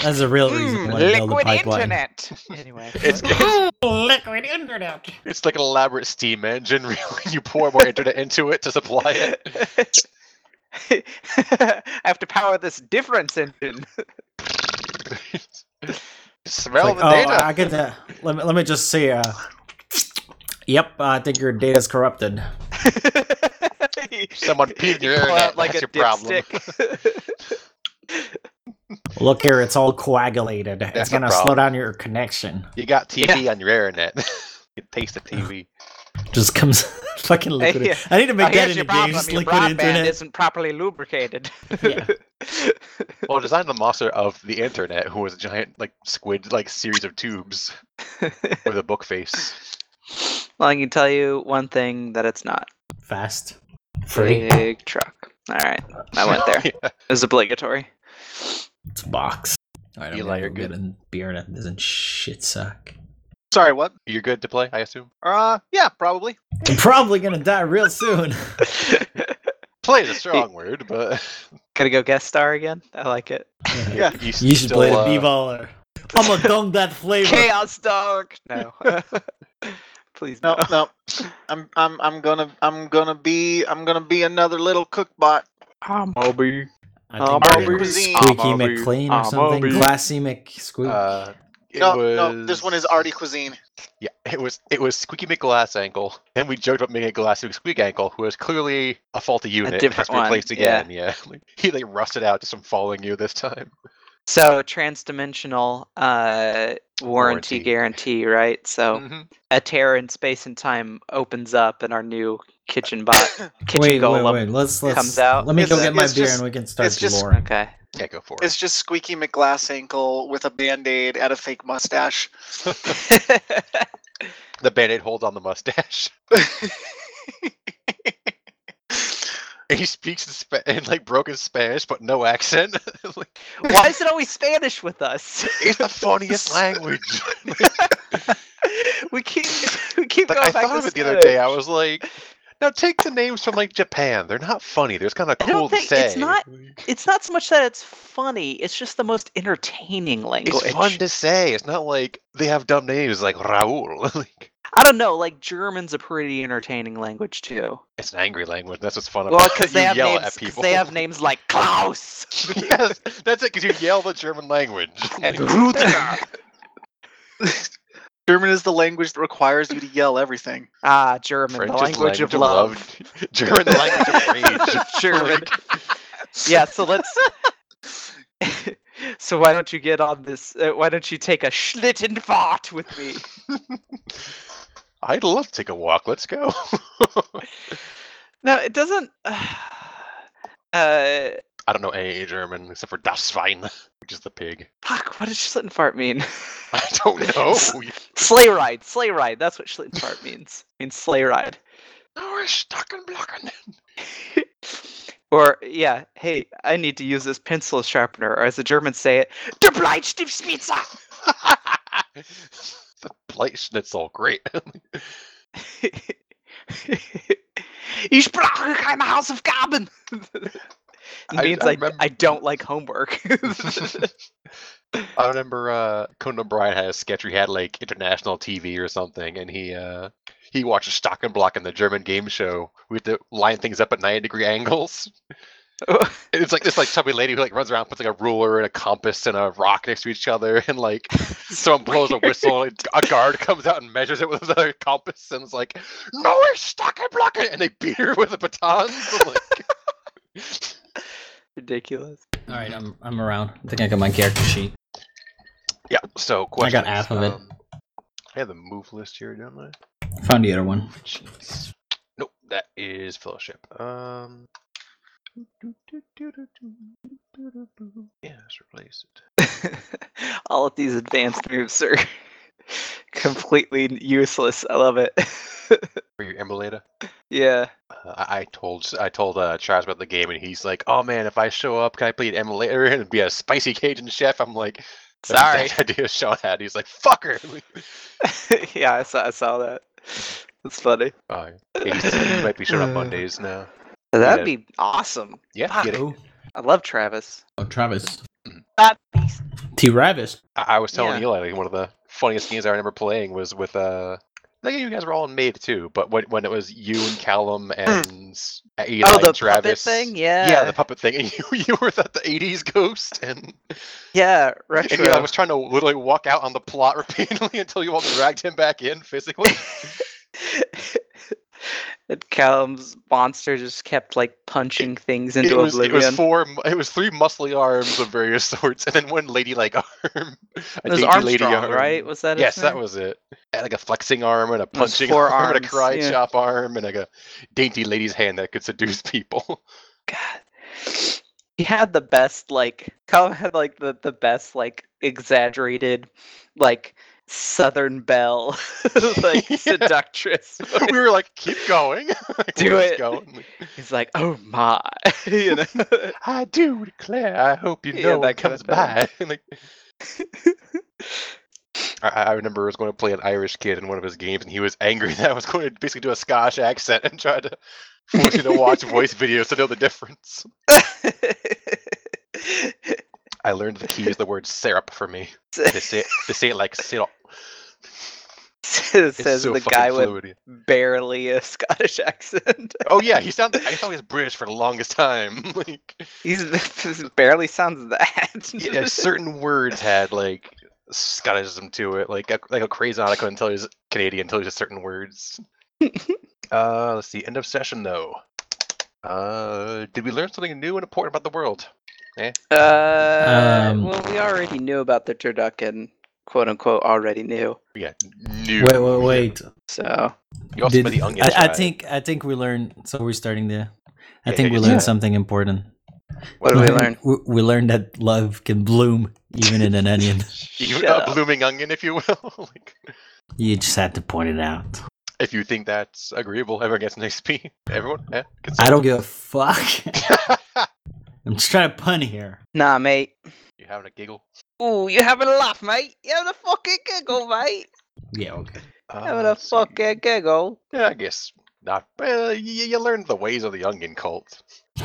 That's a real reason why to build a Liquid pipeline. internet. Anyway. It's liquid internet. it's like an elaborate steam engine. Really, you pour more internet into it to supply it. I have to power this difference engine. Smell Like, the data. I get that. Let me just say. Yep, I think your data's corrupted. Someone peed in your You pull internet. out like That's a your problem. dipstick. Look here, it's all coagulated. It's That's the gonna slow problem. down your connection. You got TV on your internet. You taste the TV. Just comes fucking liquid. Yeah. I need to make that Here's in your the game. problem. Just Your liquid broadband internet. isn't properly lubricated. Yeah. Well, design the monster of the internet, who was a giant like squid, like series of tubes with a book face. Well, I can tell you one thing that it's not. Fast. Free. Big truck. All right, I went there. Yeah. It was obligatory. It's a box. Alright, I'm Eli, gonna you're go get good. a beer that doesn't shit suck. Sorry, what? You're good to play, I assume. Yeah, probably. I'm probably gonna die real soon. Play is a strong word, but Gotta go guest star again. I like it. Yeah. You should still, play the B-baller. I'm gonna dump that flavor. Chaos dog. No. Please No, no. no. I'm gonna be another little cookbot. Moby. I think Martin you're Cuisine. Squeaky I'm a McLean bee. or something. I'm a bee. Glassy McSqueak. it No, was... no, this one is Artie Cuisine. Yeah, it was Squeaky McGlass ankle, and we joked about making a Glassy McSqueak ankle, who was clearly a faulty unit. different has to be one, replaced again. Yeah, Like, he like rusted out just from following you this time. So transdimensional warranty Warranty. guarantee, right? So Mhm. a tear in space and time opens up, and our new kitchen kitchen golem. Wait. Let's comes out. Let me go It's- get my it's beer just- and we can start it's the just- lore. Okay. Yeah, go for it. It's just Squeaky McGlass ankle with a band-aid and a fake mustache. The Band-Aid holds on the mustache. And he speaks in like broken Spanish, but no accent. Like, Why is it always Spanish with us? it's the funniest language. we keep Like, going I back thought to of it the other day. I Spanish. was like, now take the names from like Japan. They're not funny. They're kind of I don't cool to think- say. it's not- It's not so much that it's funny; it's just the most entertaining language. It's fun to say. It's not like they have dumb names like Raul. Like, I don't know. Like German's a pretty entertaining language too. it's an angry language. That's what's fun Well, about it. because they You have yell names. at 'Cause people. they have names like Klaus. Yes, that's it. Because you yell the German language. and Rutger. German is the language that requires you to yell everything. Ah, German, French the is language of love. German, the language of rage. German. Yeah, so let's. So why don't you get on this? Why don't you take a Schlittenfahrt with me? I'd love to take a walk. Let's go. No, it doesn't. I don't know any German except for Das Schwein, which is the pig. Fuck, what does Schlittenfahrt mean? I don't know. Sleigh ride, sleigh ride. That's what Schlittenfahrt means. It means sleigh ride. No, we're stuck and blocking. Or yeah, hey, I need to use this pencil sharpener, or as the Germans say it, der Bleistiftspitzer. The plate schnitzel, great. Ich brauche keine Hausaufgaben. It means I remember- don't like homework. I remember Conan O'Brien had a sketch where he had like international TV or something, and he watched Stock and Block in the German game show. We had to line things up at 90-degree angles. And it's like this like chubby lady who like runs around, puts like a ruler and a compass and a rock next to each other, and like someone blows a whistle, and a guard comes out and measures it with a compass, and it's like, no, we're stuck and blocking, and they beat her with a baton. So, like, Ridiculous. All right, I'm around. I think I got my character sheet. yeah. So I questions. got half of it. I have the move list here, don't I? Found the other one. Jeez. Nope, that is Fellowship. Yeah, let's replace it. All of these advanced moves are completely useless. I love it. For your emulator. Yeah. I told Charles about the game, and he's like, "Oh man, if I show up, can I play an emulator and be a spicy Cajun chef?" I'm like, "That's the Sorry. exact idea Sean had." He's like, "Fucker." Yeah, I saw that. That's funny. Oh, yeah. He might be showing up Mondays now. That'd Yeah. be awesome. Yeah, Fuck. get it. Oh, I love Travis. Travis. That beast. Ravis. I was telling Yeah. Eli, like, one of the funniest games I remember playing was with I think you guys were all in Maid too, but when it was you and Callum and Eli Oh, the and Travis. puppet thing? Yeah, Yeah. the puppet thing. And you were the 80s ghost, and Yeah, Eli retro. was trying to literally walk out on the plot repeatedly until you all dragged him back in physically. And Callum's monster just kept like punching things into It was oblivion. it was 3 muscly arms of various sorts, and then one ladylike arm. It was Armstrong, right? Was that his Yes, that name? was it. And like a flexing arm and a was punching 4 arm and a arms, cry yeah. chop arm and like a dainty lady's hand that could seduce people. God. He had the best, like, Callum had like the best, like, exaggerated, like, Southern Belle, like, Yeah. seductress. We were like, keep going. Like, Do we're just it. going. He's like, oh my, you know. I do declare, I hope you Yeah, know that what kind comes of by. Like, I remember I was going to play an Irish kid in one of his games, and he was angry that I was going to basically do a Scottish accent and try to force you to watch voice videos to know the difference. I learned the key is the word syrup for me. They say it like syrup. Says It's so the fucking guy with fluid. barely a Scottish accent. Oh yeah, I thought he was British for the longest time. Like, He's barely sounds that. yeah, certain words had like Scottism to it. Like a crazy I couldn't tell he was Canadian until he was certain words. Let's see. End of session though. Did we learn something new and important about the world? Well, we already knew about the turducken, quote unquote, already knew. Yeah, new. Wait. So You also made the onion. I tribe. think we learned. So we're starting there. I Yeah, think we yeah, learned yeah. something important. what did we learn? We learned that love can bloom even in an onion. Even Shut a up. blooming onion, if you will. Like, You just had to point it out. if you think that's agreeable, everyone gets an XP. Everyone, yeah. I don't give a fuck. I'm just trying to pun here. Nah, mate. You having a giggle? Ooh, you having a laugh, mate? You having a fucking giggle, mate? Yeah, okay. Having a let's see. fucking giggle. Yeah, I guess not. You learned the ways of the onion cult.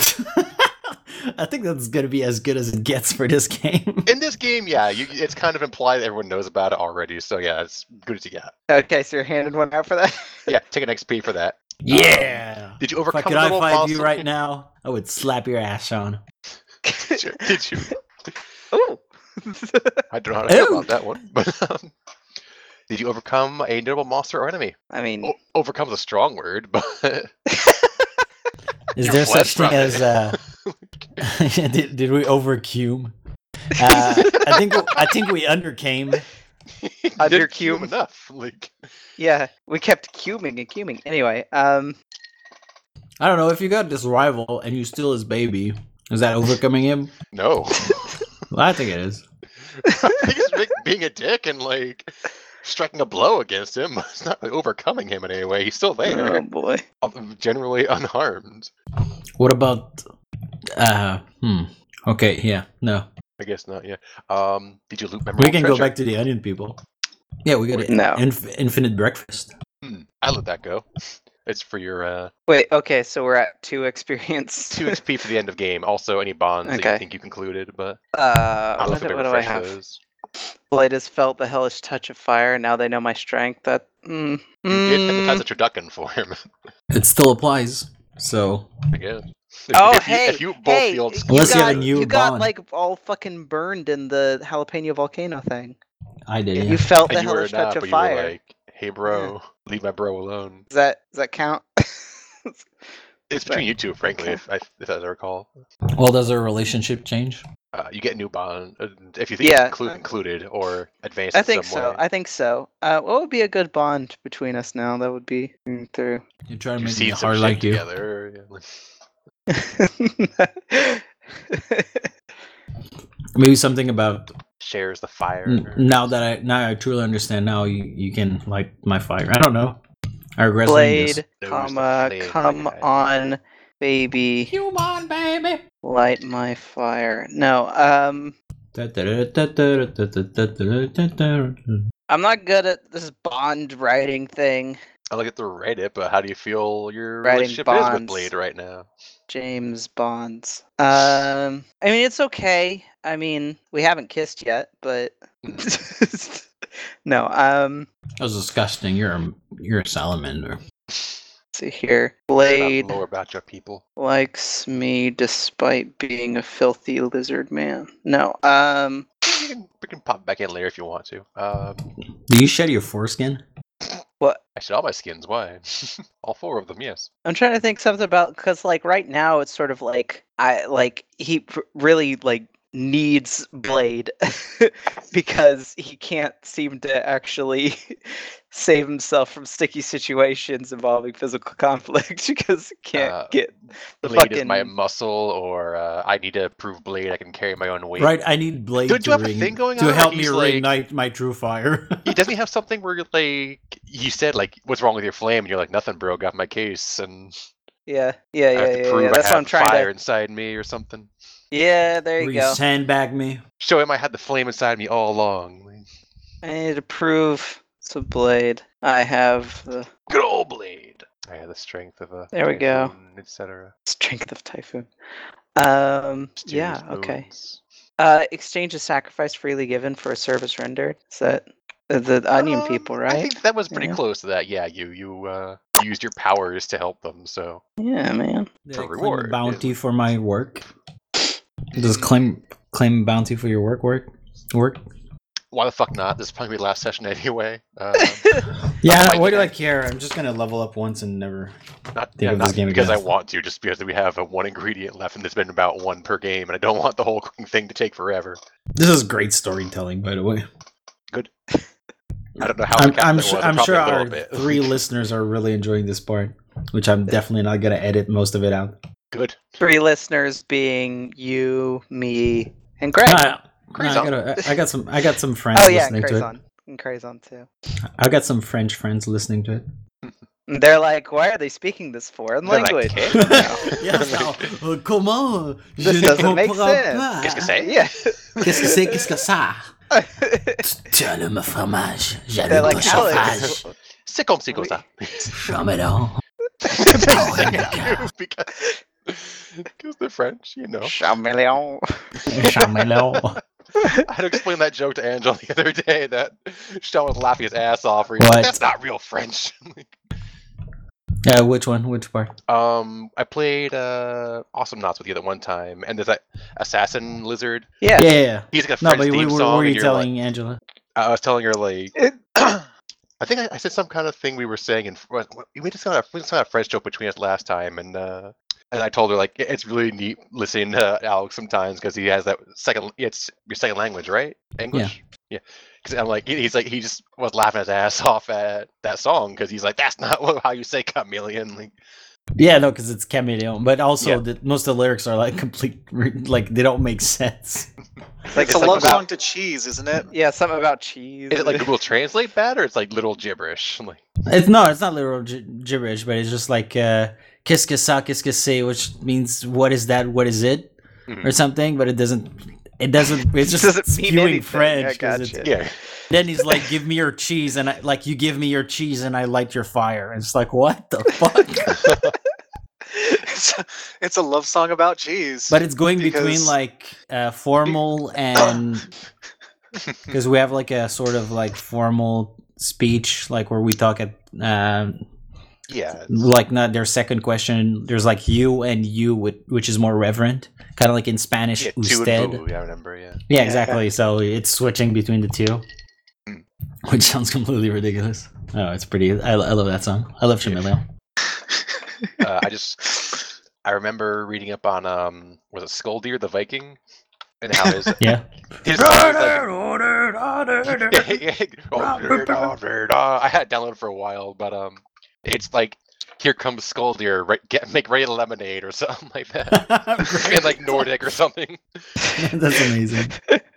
I think that's gonna be as good as it gets for this game. In this game, yeah, it's kind of implied that everyone knows about it already. So yeah, it's good as you got. Okay, so you're handing one out for that? Yeah, take an XP for that. Yeah. Did you If I overcome could the high little five you monster? right now, I would slap your ass on. Did you? Ooh. I don't know how to feel Ooh. about that one. But did you overcome a notable monster or enemy? I mean, Overcome is a strong word, but Is You there fled such thing from it. as did we overcume? I think we undercame. you Under didn't cube. cume enough. Like, yeah, we kept cuming and cuming. Anyway, I don't know if you got this rival and you steal his baby. Is that overcoming him? no. Well, I think it is. I think it's being a dick and like striking a blow against him. It's not like, overcoming him in any way. He's still oh there, boy. generally unharmed. What about? Okay, yeah, no. I guess not. Yeah. Did you loot We memorable can treasure? go back to the onion people. Yeah, we got No. infinite breakfast. I let that go. It's for your Wait, okay, so we're at 2 experience. 2 XP for the end of game. Also, any bonds that you Okay. think you concluded, but I don't know if What it do I refresh have? those. Blade has felt the hellish touch of fire. Now they know my strength. That. You did hypnotize a turducken for him, It still applies. So I guess. Oh, If you- hey, if you both hey, feel you Unless you got, have a new you got bond. like all fucking burned in the jalapeno volcano thing. I did. You Yeah. felt the and you were hellish not, touch but of you were fire. like, "Hey, bro, leave my bro alone." Does that count? It's between you two, frankly, Okay. if I recall. Well, does our relationship change? You get a new bond if you think Yeah. it's included or advanced. I in think some so. way. I think so. What would be a good bond between us now? That would be through. You try to You've make me seen some hard shit like you. together. Yeah, like- Maybe something about shares the fire. now that I truly understand. Now you can light my fire. I don't know. I regret saying this. Blade, Knows the comma, flame come like I- on, baby, Come on, baby. light my fire. No, I'm not good at this bond writing thing. I look at the Reddit, but how do you feel your Writing relationship is with bonds. Blade right now? James Bonds. I mean, it's okay. I mean, we haven't kissed yet, but no. That was disgusting. You're a salamander. See here. Blade Lower about your people. likes me despite being a filthy lizard man. No. We can pop back in later if you want to. Do you shed your foreskin? What? I shed all my skins. Why? All 4 of them. Yes. I'm trying to think something about, because like right now it's sort of like he really like needs Blade because he can't seem to actually save himself from sticky situations involving physical conflict because he can't get the Blade is fucking my muscle, or I need to prove Blade I can carry my own weight. Right, I need Blade Don't you have a ring- thing going to on help where me he's like- reignite my true fire. He doesn't have something where you're like, you said like, what's wrong with your flame? And you're like, nothing, bro. Got my case, and yeah. I have to prove I That's have what I'm trying fire to. inside me or something. Yeah, there Will you go. sandbag me? Show him I had the flame inside me all along. I need to prove to Blade I have the Good old Blade. I have the strength of a. There we go. Etc. strength of Typhoon. Yeah, okay. Exchange a sacrifice freely given for a service rendered. Is that the onion people, I right? think that was pretty Yeah. close to that. Yeah, you used your powers to help them. So Yeah, man. Did For I claim reward, a bounty yeah. for my work? Does claim bounty for your work? why the fuck not? This is probably the last session anyway. Yeah, Like, why do I care? I'm just gonna level up once and never. Not, Think of not this game because again. I want to, just because we have a one ingredient left, and there's been about 1 per game, and I don't want the whole thing to take forever. This is great storytelling, by the way. I don't know how. I'm sure. sure our a little bit. 3 listeners are really enjoying this part, which I'm definitely not gonna edit most of it out. Good. 3 listeners being you, me, and Greg. I got some friends Oh yeah, and listening to it. Crazon. And Crazon too. I got some French friends listening to it. And they're like, why are they speaking this foreign They're like, language? "Okay." Yes, comment? This Je ne doesn't make comprends sense. pas. Qu'est-ce que c'est? Yeah. Qu'est-ce que c'est? Qu'est-ce que ça? Tu allumes fromage. They're J'allume like, le chauffage. Alex. C'est comme si comme ça. Chamelon. Because they're French, you know. Chameleon. Chamelon. I had to explain that joke to Angela the other day that Sean was laughing his ass off. Where he's What? like, that's not real French. Yeah, which one? Which part? I played Awesome Knots with you that one time, and there's that assassin lizard. Yeah. Yeah. He's like a No, French but theme what song. were and you you're telling Angela? Like, I was telling her like, I think I said some kind of thing we were saying, and we just got a French joke between us last time, and I told her like it's really neat listening to Alex sometimes because he has that it's your second language, right? English. Yeah. Because I'm like he just was laughing his ass off at that song because he's like that's not how you say chameleon. Like, Yeah, no, because it's chameleon, but also Yeah. most of the lyrics are like like they don't make sense. Like It's a something love about- song to cheese, isn't it? Yeah, something about cheese. is it like Google Translate bad or it's like little gibberish? Like, It's not literal gibberish, but it's just like qu'est-ce que ça, qu'est-ce que c'est, which means what is that, what is it, Mhm. or something. But it doesn't. It's just Doesn't mean spewing anything. French. I 'cause gotcha. it's- yeah. Then he's like, "Give me your cheese," and you give me your cheese, and I light your fire. And it's like, what the fuck? It's a love song about cheese. But it's going between Because- like formal and because we have like a sort of like formal speech, like where we talk at Yeah. like not their second question. There's like you and you, which is more reverent, kind of like in Spanish. Yeah, two Usted. and boo, yeah, I remember, yeah. Yeah, exactly. So it's switching between the two, Mm. which sounds completely ridiculous. Oh, it's pretty. I love that song. I love Chameleon. I remember reading up on was it Skoldir the Viking and how his Yeah. his song was I had it downloaded for a while, but it's like here comes Skoldir, make ready lemonade or something like that, in like Nordic or something. That's amazing.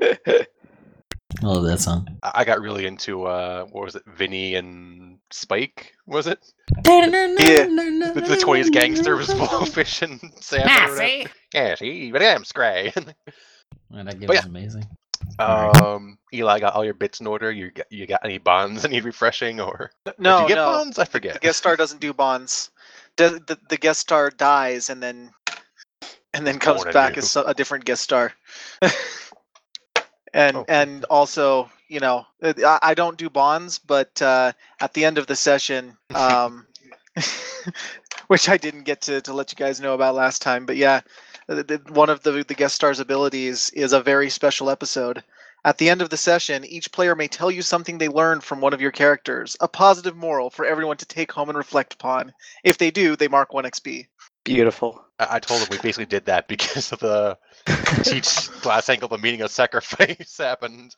I love that song. I got really into what was it, Vinny and Spike? Was it the 20s gangster was blowfish and salmon? or whatever? Yeah, see, but I'm Scray. Man, that game But is yeah. amazing. Eli got all your bits in order? You got any bonds that need refreshing, or No, did you get no. bonds? I The forget. guest star doesn't do bonds. The guest star dies and then comes Born back anew. as a different guest star. And also, I don't do bonds, but at the end of the session, which I didn't get to let you guys know about last time, but yeah, one of the guest star's abilities is a very special episode. At the end of the session, each player may tell you something they learned from one of your characters, a positive moral for everyone to take home and reflect upon. If they do, they mark 1 XP. Beautiful. I told him we basically did that because of the teach glass ankle the meaning of sacrifice happened.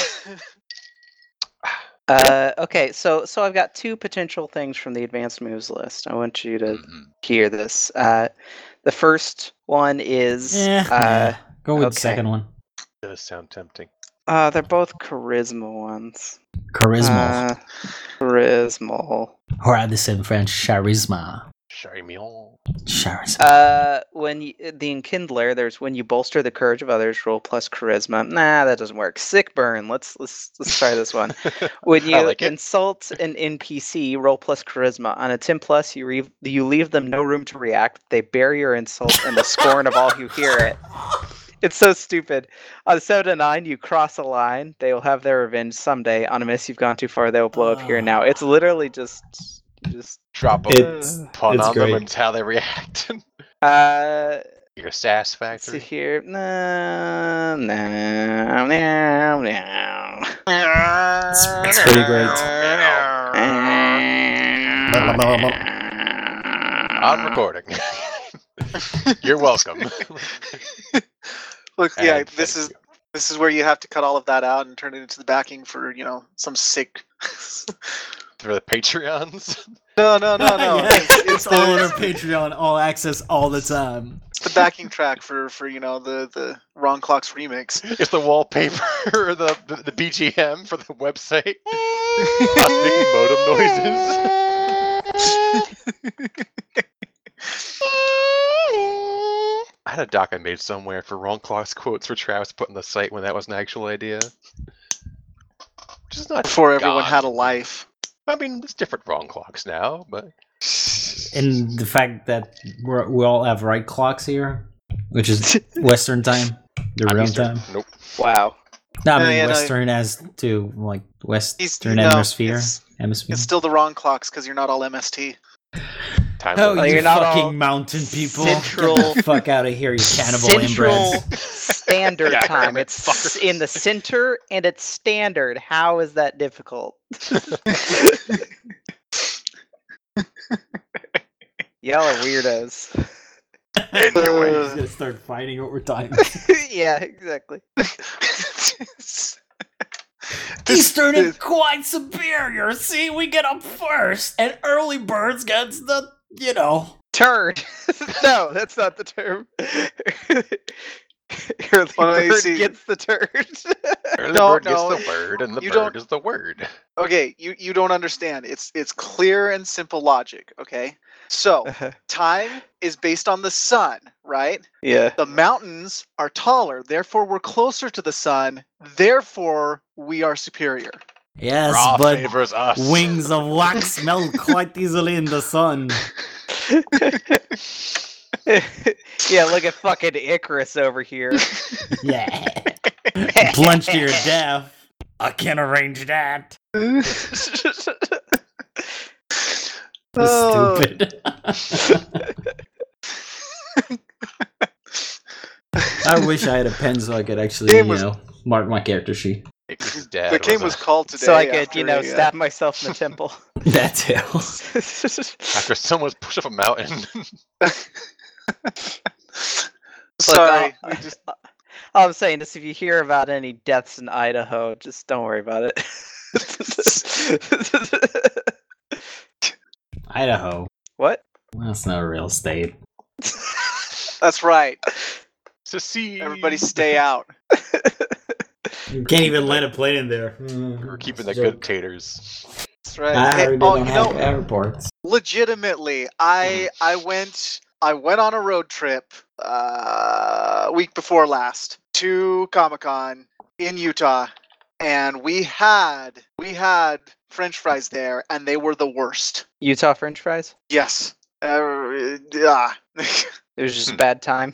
Okay, so I've got 2 potential things from the advanced moves list. I want you to hear this. The first one is go with the okay. second one. Does sound tempting. They're both charisma ones. Charisma. Charisma. Or at this in French, charisma. Charmion. Charisma. When the Enkindler, there's when you bolster the courage of others, roll plus charisma. Nah, that doesn't work. Sick burn. Let's try this one. When you like insult an NPC, roll plus charisma. On a 10+, you leave them no room to react. They bear your insult and the scorn of all who hear it. It's so stupid. On a 7 to 9, you cross a line. They will have their revenge someday. On a miss, you've gone too far. They will blow up here and now. It's literally just drop a pun on them and it's how they react. Your sass factor. To hear no. It's pretty great. On recording. You're welcome. Look, yeah, And this thank is where you have to cut all of that out and turn it into the backing for some sick. For the Patreons. No. Yeah, it's all on our the, Patreon, all access all the time. it's the backing track for the Wrong Clocks remix. It's the wallpaper or the BGM for the website. Us making modem noises. I had a doc I made somewhere for Wrong Clocks quotes for Travis put on the site when that was an actual idea. Which is not Before everyone gone. had a life. I mean, there's different Wrong Clocks now, but And the fact that we all have right clocks here, which is Western time, the I'm real Eastern. time. Nope. Wow. No, I No, mean yeah, no. Western as to like Western No, hemisphere. It's still the Wrong Clocks because you're not all MST. Time Oh, limit. you you're not all fucking mountain people! Central- Get the fuck out of here, you cannibal Central inbreds! Standard Yeah, Time. damn it, It's fuckers. in the center and it's standard. How is that difficult? Y'all are weirdos. He's gonna start fighting over time. Yeah, exactly. Eastern is quite superior. See, we get up first, and early birds gets the Turn. No, that's not the term. Early Well, you bird see- gets the turn. Early No, bird gets no, the word, and the you bird don't- is the word. Okay, you don't understand. It's clear and simple logic, okay? So, time is based on the sun, right? Yeah. The mountains are taller, therefore we're closer to the sun, therefore we are superior. Yes, Ra but favors us. wings of wax melt quite easily in the sun. Yeah, look at fucking Icarus over here. Yeah, plunge to your death. I can arrange that. Oh. Stupid. I wish I had a pen so I could actually, Game was- mark my character sheet. Icarus' dad The game a- was called today. So I could, after stab myself in the temple. That too. after someone's pushed up a mountain. Sorry. Look, all I'm saying is if you hear about any deaths in Idaho, just don't worry about it. Idaho. What? That's not a real state. That's right. Secede. Everybody stay out. You can't even land a plane in there. We're keeping the good taters. That's right. I Hey, heard they oh, don't you have know, airports. legitimately, I went on a road trip week before last to Comic-Con in Utah, and we had French fries there, and they were the worst. Utah French fries. Yes. It was just a bad time.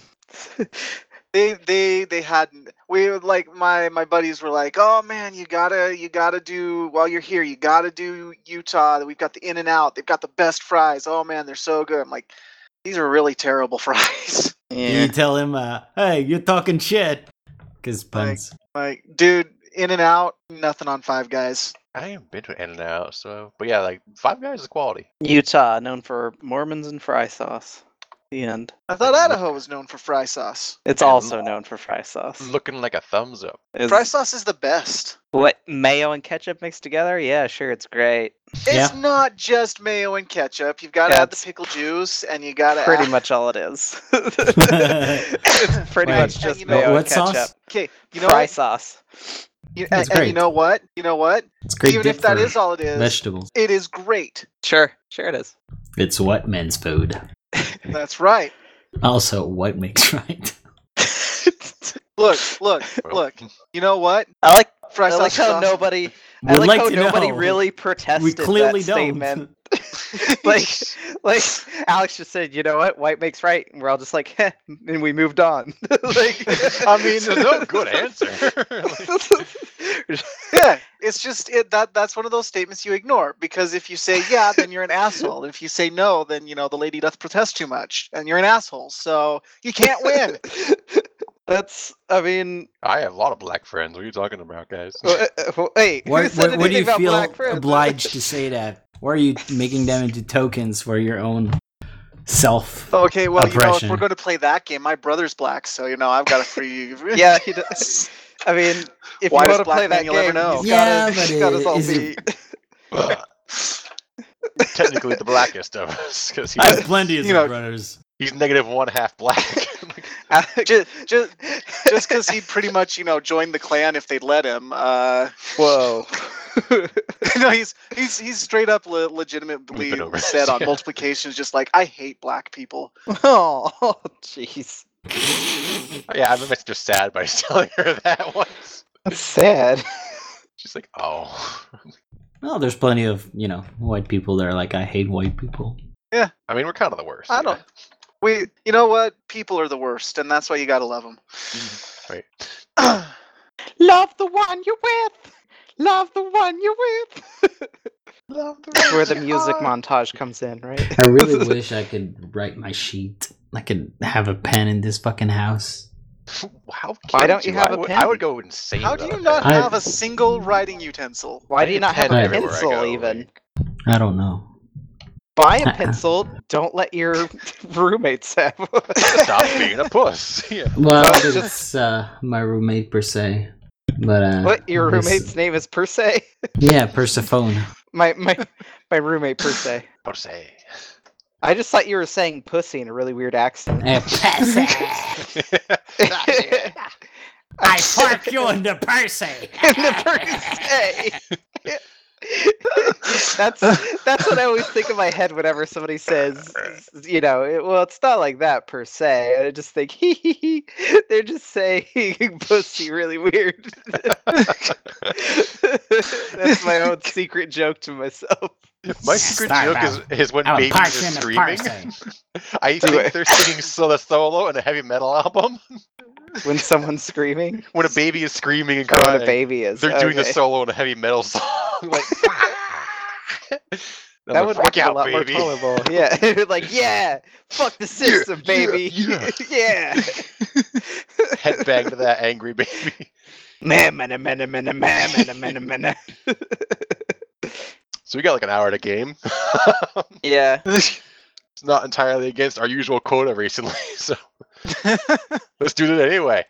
They hadn't. We were like my buddies were like, oh man, you gotta do while you're here. You gotta do Utah. We've got the In-N-Out. They've got the best fries. Oh man, they're so good. I'm like, these are really terrible fries. You tell him, hey, you're talking shit. Because puns. Like, dude, In-N-Out, nothing on Five Guys. I ain't been to In-N-Out, so but yeah, like Five Guys is quality. Utah, known for Mormons and fry sauce. The end. I thought Idaho was known for fry sauce. It's also known for fry sauce. Looking like a thumbs up. Fry sauce is the best. What, mayo and ketchup mixed together? Yeah, sure, it's great. It's not just mayo and ketchup. You've got to add the pickle juice, and you got to pretty much all it is. It's pretty much just mayo and ketchup. Sauce? Okay, you know fry sauce. And you know what? It's great. Even if that is all it is, vegetables. it is great. Sure it is. It's what men's food. That's right. Also, what makes right. Look. You know what? I like Fry sauce is how awesome. nobody. We'd I like like how to nobody know. really protested We clearly that statement. don't. like Alex just said, you know what, white makes right, and we're all just like, heh, and we moved on. Like, I mean, There's no good answer. yeah, it's just that's one of those statements you ignore, because if you say yeah, then you're an asshole. And if you say no, then the lady doth protest too much, and you're an asshole. So you can't win. I mean, I have a lot of black friends. What are you talking about, guys? Hey, What do you about feel black friends? obliged to say that? Or are you making them into tokens for your own self? Okay, well, if Oppression. we're going to play that game, my brother's black, so I've got a free. Yeah, he does. I mean, if Why you does want to black play man, that you'll never game, know. he's Yeah, got but us, got us all is it- beat. Technically the blackest of us, because I have plenty of brothers. he's negative one half black. just because he'd pretty much joined the clan if they'd let him. Whoa. No, he's straight up legitimately We've been over said this, on yeah. multiplications, just like, I hate black people. Oh, jeez. Yeah, I remember just sad by telling her that once. That's sad. She's like, oh. Well, there's plenty of, white people that are like, I hate white people. I mean, we're kind of the worst. I don't. You know what? People are the worst, and that's why you gotta love them. Right. Love the one you're with. Love the one you're with. That's where the music montage comes in, right? I really wish I could write my sheet. I could have a pen in this fucking house. Why don't you have a pen? I would go insane. How do without you a not pen. have a single writing utensil? Why do you not have pen a everywhere I pencil go, even? I don't know. Buy a pencil. Don't let your roommates have one. Stop being a puss. Yeah. Well, Well, it's my roommate per se. But What? Your this- roommate's name is Per se? Yeah, Persephone. My roommate Per se. Pussy. I just thought you were saying pussy in a really weird accent. I fuck you in the Percy. That's what I always think in my head whenever somebody says, well, it's not like that per se. I just think, they're just saying pussy really weird. That's my own secret joke to myself. My secret joke is when I'll babies punch are you in the screaming. Percy. I think they're singing solo in a heavy metal album. When someone's screaming, When a baby is screaming and or when crying, a baby is. they're doing the Okay. solo in a heavy metal song. Like, That would fuck make it a out, lot more baby. tolerable. Yeah, like fuck the system, baby. yeah. Yeah. Headbang to that angry baby. Man. So we got like an hour to game. Yeah. It's not entirely against our usual quota recently, so let's do it anyway.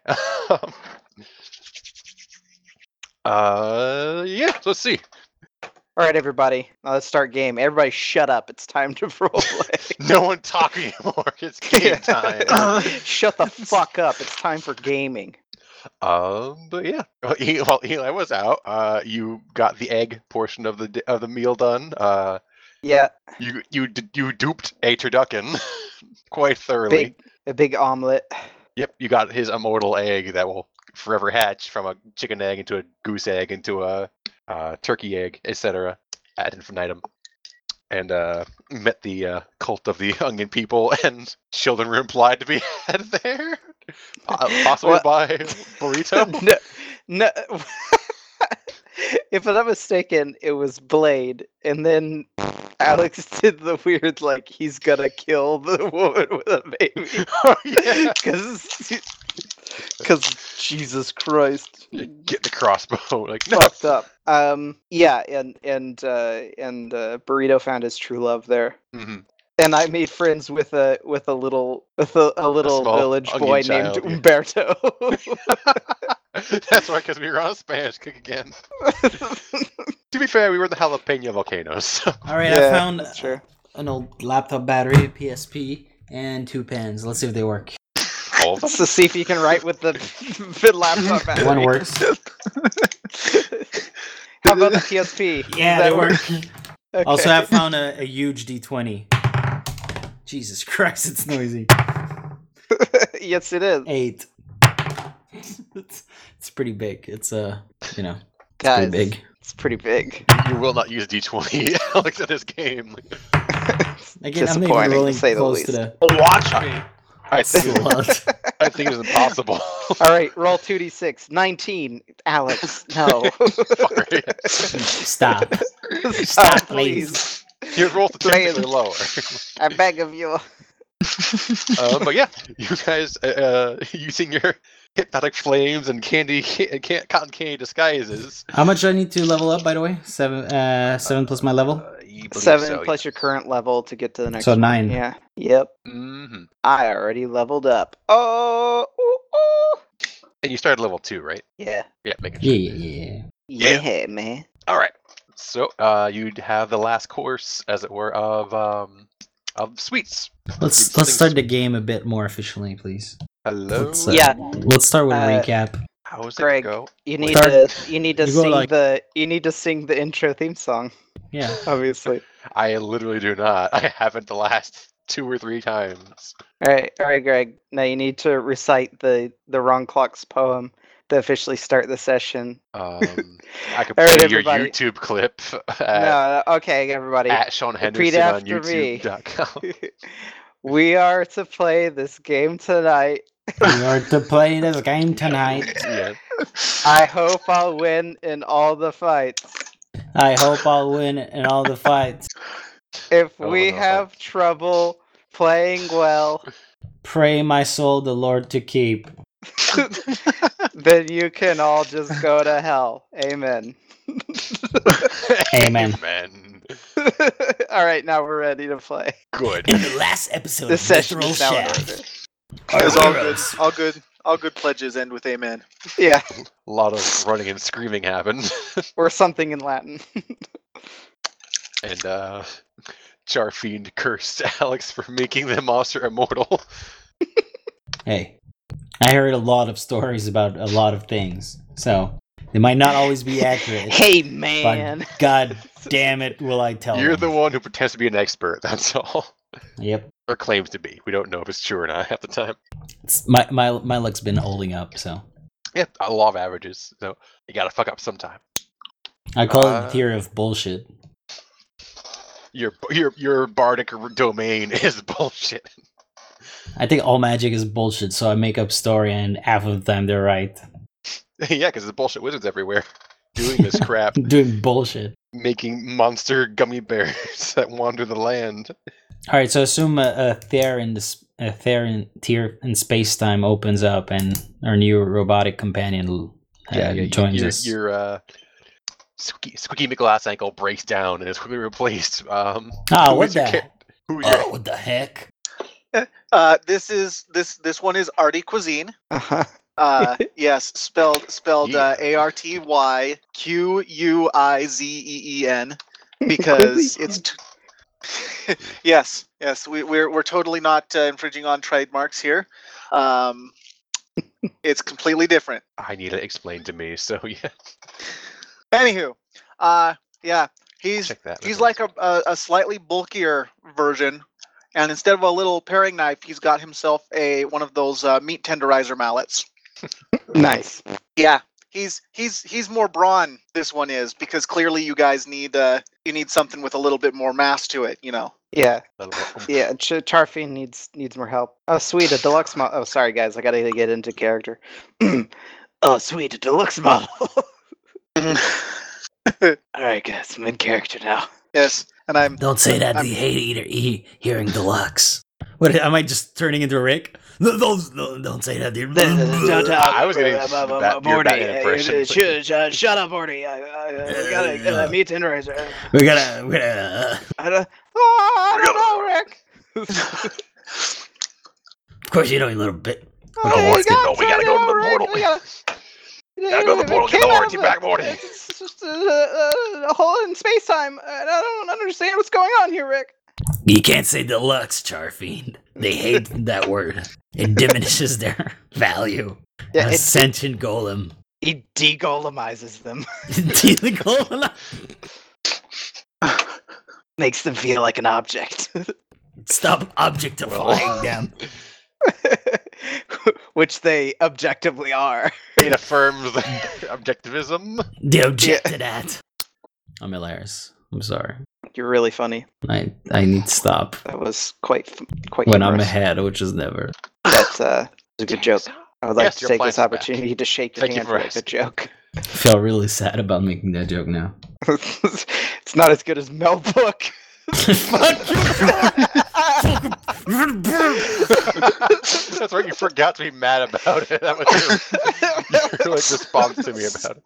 Yeah, let's see. All right, everybody. Now let's start game. Everybody, shut up. It's time to roleplay. No one talking anymore. It's game time. Shut the fuck up. It's time for gaming. But yeah, while Eli was out, you got the egg portion of the meal done. Yeah, You duped a turducken quite thoroughly. a big omelet. Yep, you got his immortal egg that will forever hatch from a chicken egg into a goose egg into a turkey egg, etc. ad infinitum. And met the cult of the onion people, and children were implied to be had there, possibly by Burrito. No. If I'm not mistaken, it was Blade, and then Alex did the weird, like, he's gonna kill the woman with a baby. Oh, yeah. Because Jesus Christ, Get the crossbow, like no. fucked up. Yeah, and Burrito found his true love there. Mm-hmm. And I made friends with a little small village onion boy child, named yeah. Umberto. That's right, because we were on Spanish Kick again. To be fair, we were in the jalapeno volcanoes. So. All right, Yeah, I found that's true. an old laptop battery, PSP, and 2 pens. Let's see if they work. All of them? So see if you can write with the laptop battery. One works. How about the PSP? Yeah, Does they that work. Okay. Also, I found a huge D20. Jesus Christ, it's noisy. Yes, it is. 8. It's pretty big. It's pretty Guys, big. it's pretty big. You will not use D20, Alex, in this game. Again, I'm not Disappointing, even to rolling say the close to least. the Watch me. I think, slot. I think it's impossible. All right, roll 2d6. 19. Alex, no. Fucker. Stop. Stop, please. Your roll to Please. technically lower. I beg of you. But yeah, you guys using your hypnotic flames and cotton candy disguises. How much do I need to level up, by the way? 7 plus my level? You believe 7 so, plus your current level to get to the next So one. 9. Yeah. Yep. Mm-hmm. I already leveled up. Oh. Ooh, ooh. And you started level 2, right? Yeah. Yeah, making sure. Yeah. Yeah, man. All right. So you'd have the last course, as it were, of sweets. Let's start the game a bit more efficiently, please. Hello. Let's, Yeah. Let's start with a recap. How's Greg, it go? You need Start- to you need to you go sing like- the intro theme song. Yeah. Obviously. I literally do not. I haven't the last 2 or 3 times. All right, Greg. Now you need to recite the Wrong Clocks poem to officially start the session. I could All play right, your everybody. YouTube clip at, No, okay, everybody. Sean Repeat Henderson on after me. YouTube.com. We are to play this game tonight. We are to play this game tonight. Yeah. I hope I'll win in all the fights. I hope I'll win in all the fights. If Oh, we no, have trouble playing well, Pray my soul the Lord to keep. then you can all just go to hell. Amen. Amen. Amen. All right, now we're ready to play. Good. In the last episode The of session Literal is now in Shaft, order. our It's all good. heroes- All good pledges end with amen. Yeah, A lot of running and screaming happened. or something in Latin. And Charfiend cursed Alex for making the monster immortal. Hey, I heard a lot of stories about a lot of things, so they might not always be accurate. Hey, But man. God damn it, will I tell You're the them. one who pretends to be an expert, that's all. Yep. Or claims to be. We don't know if it's true or not at the time. My luck's been holding up, so Yeah, a law of averages. So you gotta fuck up sometime. I call it the theory of bullshit. Your bardic domain is bullshit. I think all magic is bullshit, so I make up story, and half of the time they're right. Yeah, because there's bullshit wizards everywhere doing this crap, Doing bullshit. making monster gummy bears that wander the land. All right, so assume a Thair tier in space time opens up, and our new robotic companion joins us. Your Squeaky McGlass ankle breaks down and is quickly replaced. What the? What the heck? This one is Arty Cuisine. Uh-huh. Yes, spelled Yeah. ARTYQUIZEEN because it's yes, we're totally not infringing on trademarks here. It's completely different. I need it explained to me, so yeah. Anywho, yeah, he's Check that. like a slightly bulkier version, and instead of a little paring knife, he's got himself one of those meat tenderizer mallets. Nice. Yeah, he's more brawn. This one is because clearly you guys need something with a little bit more mass to it. Yeah. Charfine needs more help. Oh, sweet, a deluxe model. Oh, sorry guys, I gotta get into character. Oh, sweet, a deluxe model. All right, guys, I'm in character now. Yes, and I'm. Don't say that. They hate hearing deluxe. What? Am I just turning into Rick? No, don't say that, dude. I was going to Morty. Shut up, Morty. I gotta meet Tinderaiser. We gotta. I don't know, Rick. Of course, you know, you little bit. We gotta go to the portal. We gotta go to the portal. Get the warranty back, Morty. It's just a hole in space time. I don't understand what's going on here, Rick. You can't say deluxe, Charfine. They hate that word. It diminishes their value. Yeah, a sentient golem. He de-golemizes them. Makes them feel like an object. Stop objectifying them. Which they objectively are. It affirms objectivism. They object to that. I'm hilarious. I'm sorry. You're really funny. I need to stop. That was quite when humorous. I'm ahead, which is never. That's a good joke. I would like to take this opportunity to shake your hand for a good joke. I feel really sad about making that joke now. It's not as good as Mel Book. Fuck you! That's right, you forgot to be mad about it. That was your response to me about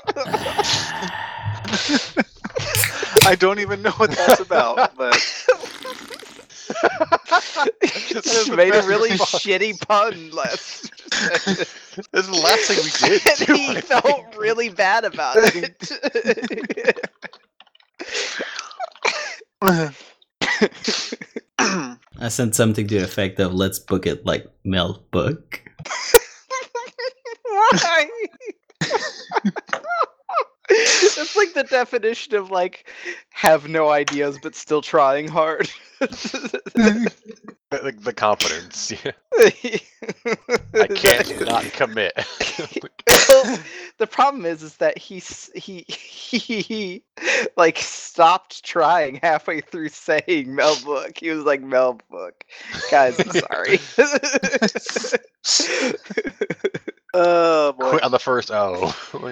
it. I don't even know what that's about, but just made a really shitty pun last. This is the last thing we did. And he felt really bad about it. I sent something to the effect of "Let's book it like Mel Book." Why? It's like the definition of like have no ideas but still trying hard. The confidence. Yeah. I can't not commit. The problem is that he like stopped trying halfway through saying Mel Book. He was like Mel Book. Guys, I'm sorry. Oh boy. Quit on the first O.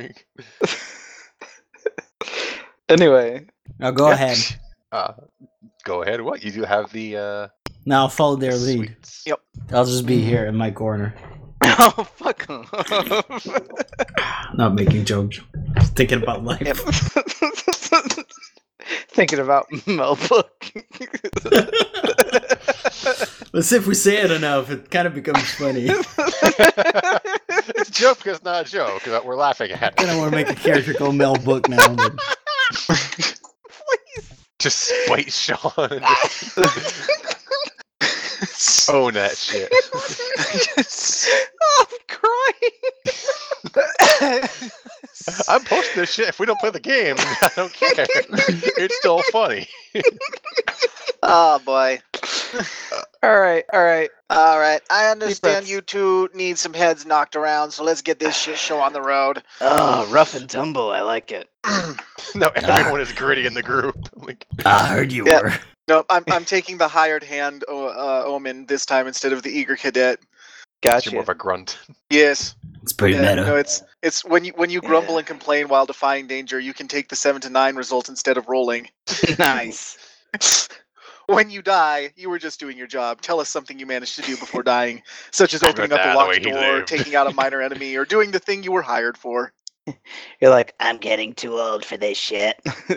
Anyway. Now go ahead. Go ahead. What? You do have the Now I'll follow their lead. sweets. Yep. I'll just be here in my corner. Oh, fuck off. Not making jokes. Just thinking about life. Yep. Thinking about Mel Book. Let's see if we say it enough. It kind of becomes funny. It's a joke because it's not a joke that we're laughing at. I kind of want to make a character called Mel Book now. But... Please. Just spite Sean. Own that shit. I'm crying. I'm posting this shit. If we don't play the game, I don't care. It's still funny. Oh boy. All right. I understand you two need some heads knocked around, so let's get this shit show on the road. Oh, rough and tumble. I like it. No, everyone is gritty in the group. I heard you were. No, I'm taking the hired hand Omen this time instead of the eager cadet. Gotcha. You're more of a grunt. Yes. It's pretty meta. No, it's when you grumble and complain while defying danger, you can take the 7 to 9 result instead of rolling. Nice. When you die, you were just doing your job. Tell us something you managed to do before dying, such as opening up a locked door, taking out a minor enemy, or doing the thing you were hired for. You're like, I'm getting too old for this shit.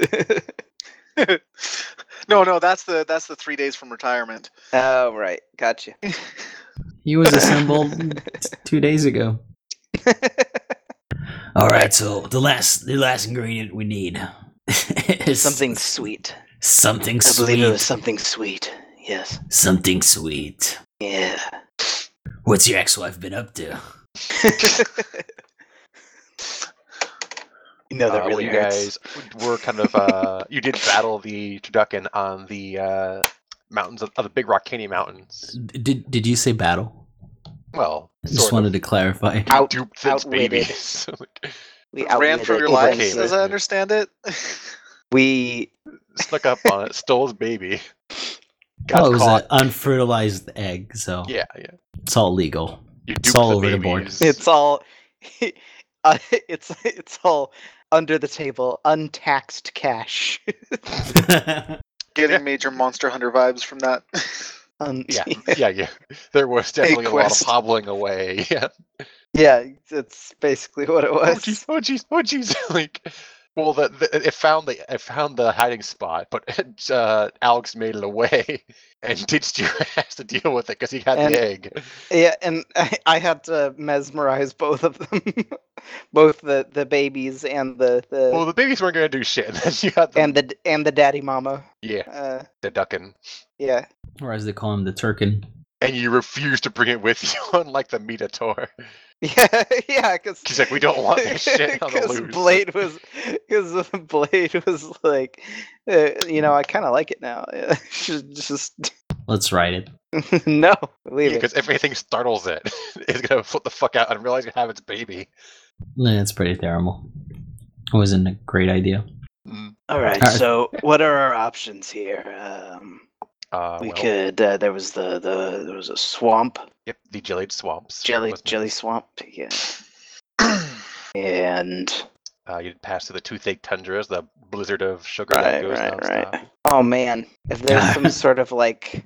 No, that's the 3 days from retirement. Oh, right. Gotcha. He was assembled 2 days ago. All right, so the last ingredient we need is something sweet. Something sweet. I believe it was something sweet. Yes. Something sweet. Yeah. What's your ex-wife been up to? You know that really you hurts. guys were kind of you did battle the Turducken on the mountains of the Big Rock Canyon Mountains. Did you say battle? Well, I just wanted to clarify. Duped its babies. We ran for your lives, as I understand it. We snuck up on it, stole his baby. It was an unfertilized egg, so yeah. It's all legal. It's all over the board. It's all it's all under the table, untaxed cash. Getting major Monster Hunter vibes from that. Yeah. There was definitely a lot of hobbling away. Yeah, it's basically what it was. Oh jeez. Like, well, it found the hiding spot, but Alex made it away and teached your ass to deal with it because he had the egg. Yeah, and I had to mesmerize both of them, both the babies and the. Well, the babies weren't gonna do shit. And then you got and the daddy mama. Yeah. The duckin. Yeah. Or as they call him, the turkin. And you refuse to bring it with you, unlike the Minotaur. Yeah, because he's like, we don't want this shit on the loose. Blade was like, I kind of like it now. Just let's ride it. No, leave it. Because everything startles it. It's gonna flip the fuck out and realize you have its baby. Yeah, it's pretty terrible. It wasn't a great idea. All right, so what are our options here? We could. There was a swamp. Yep, the jellied swamps. Jelly swamp. Yeah. And you'd pass through the toothache tundras, the blizzard of sugar that goes nonstop. Right. Oh man, if there's some sort of like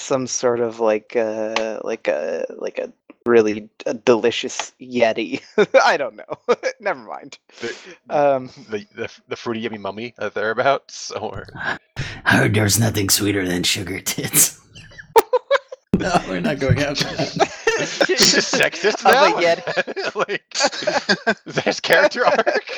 a really delicious Yeti. I don't know. Never mind. The fruity yummy mummy thereabouts, or I heard there's nothing sweeter than sugar tits. No, we're not going after that. He's a sexist now. Like, there's character arc.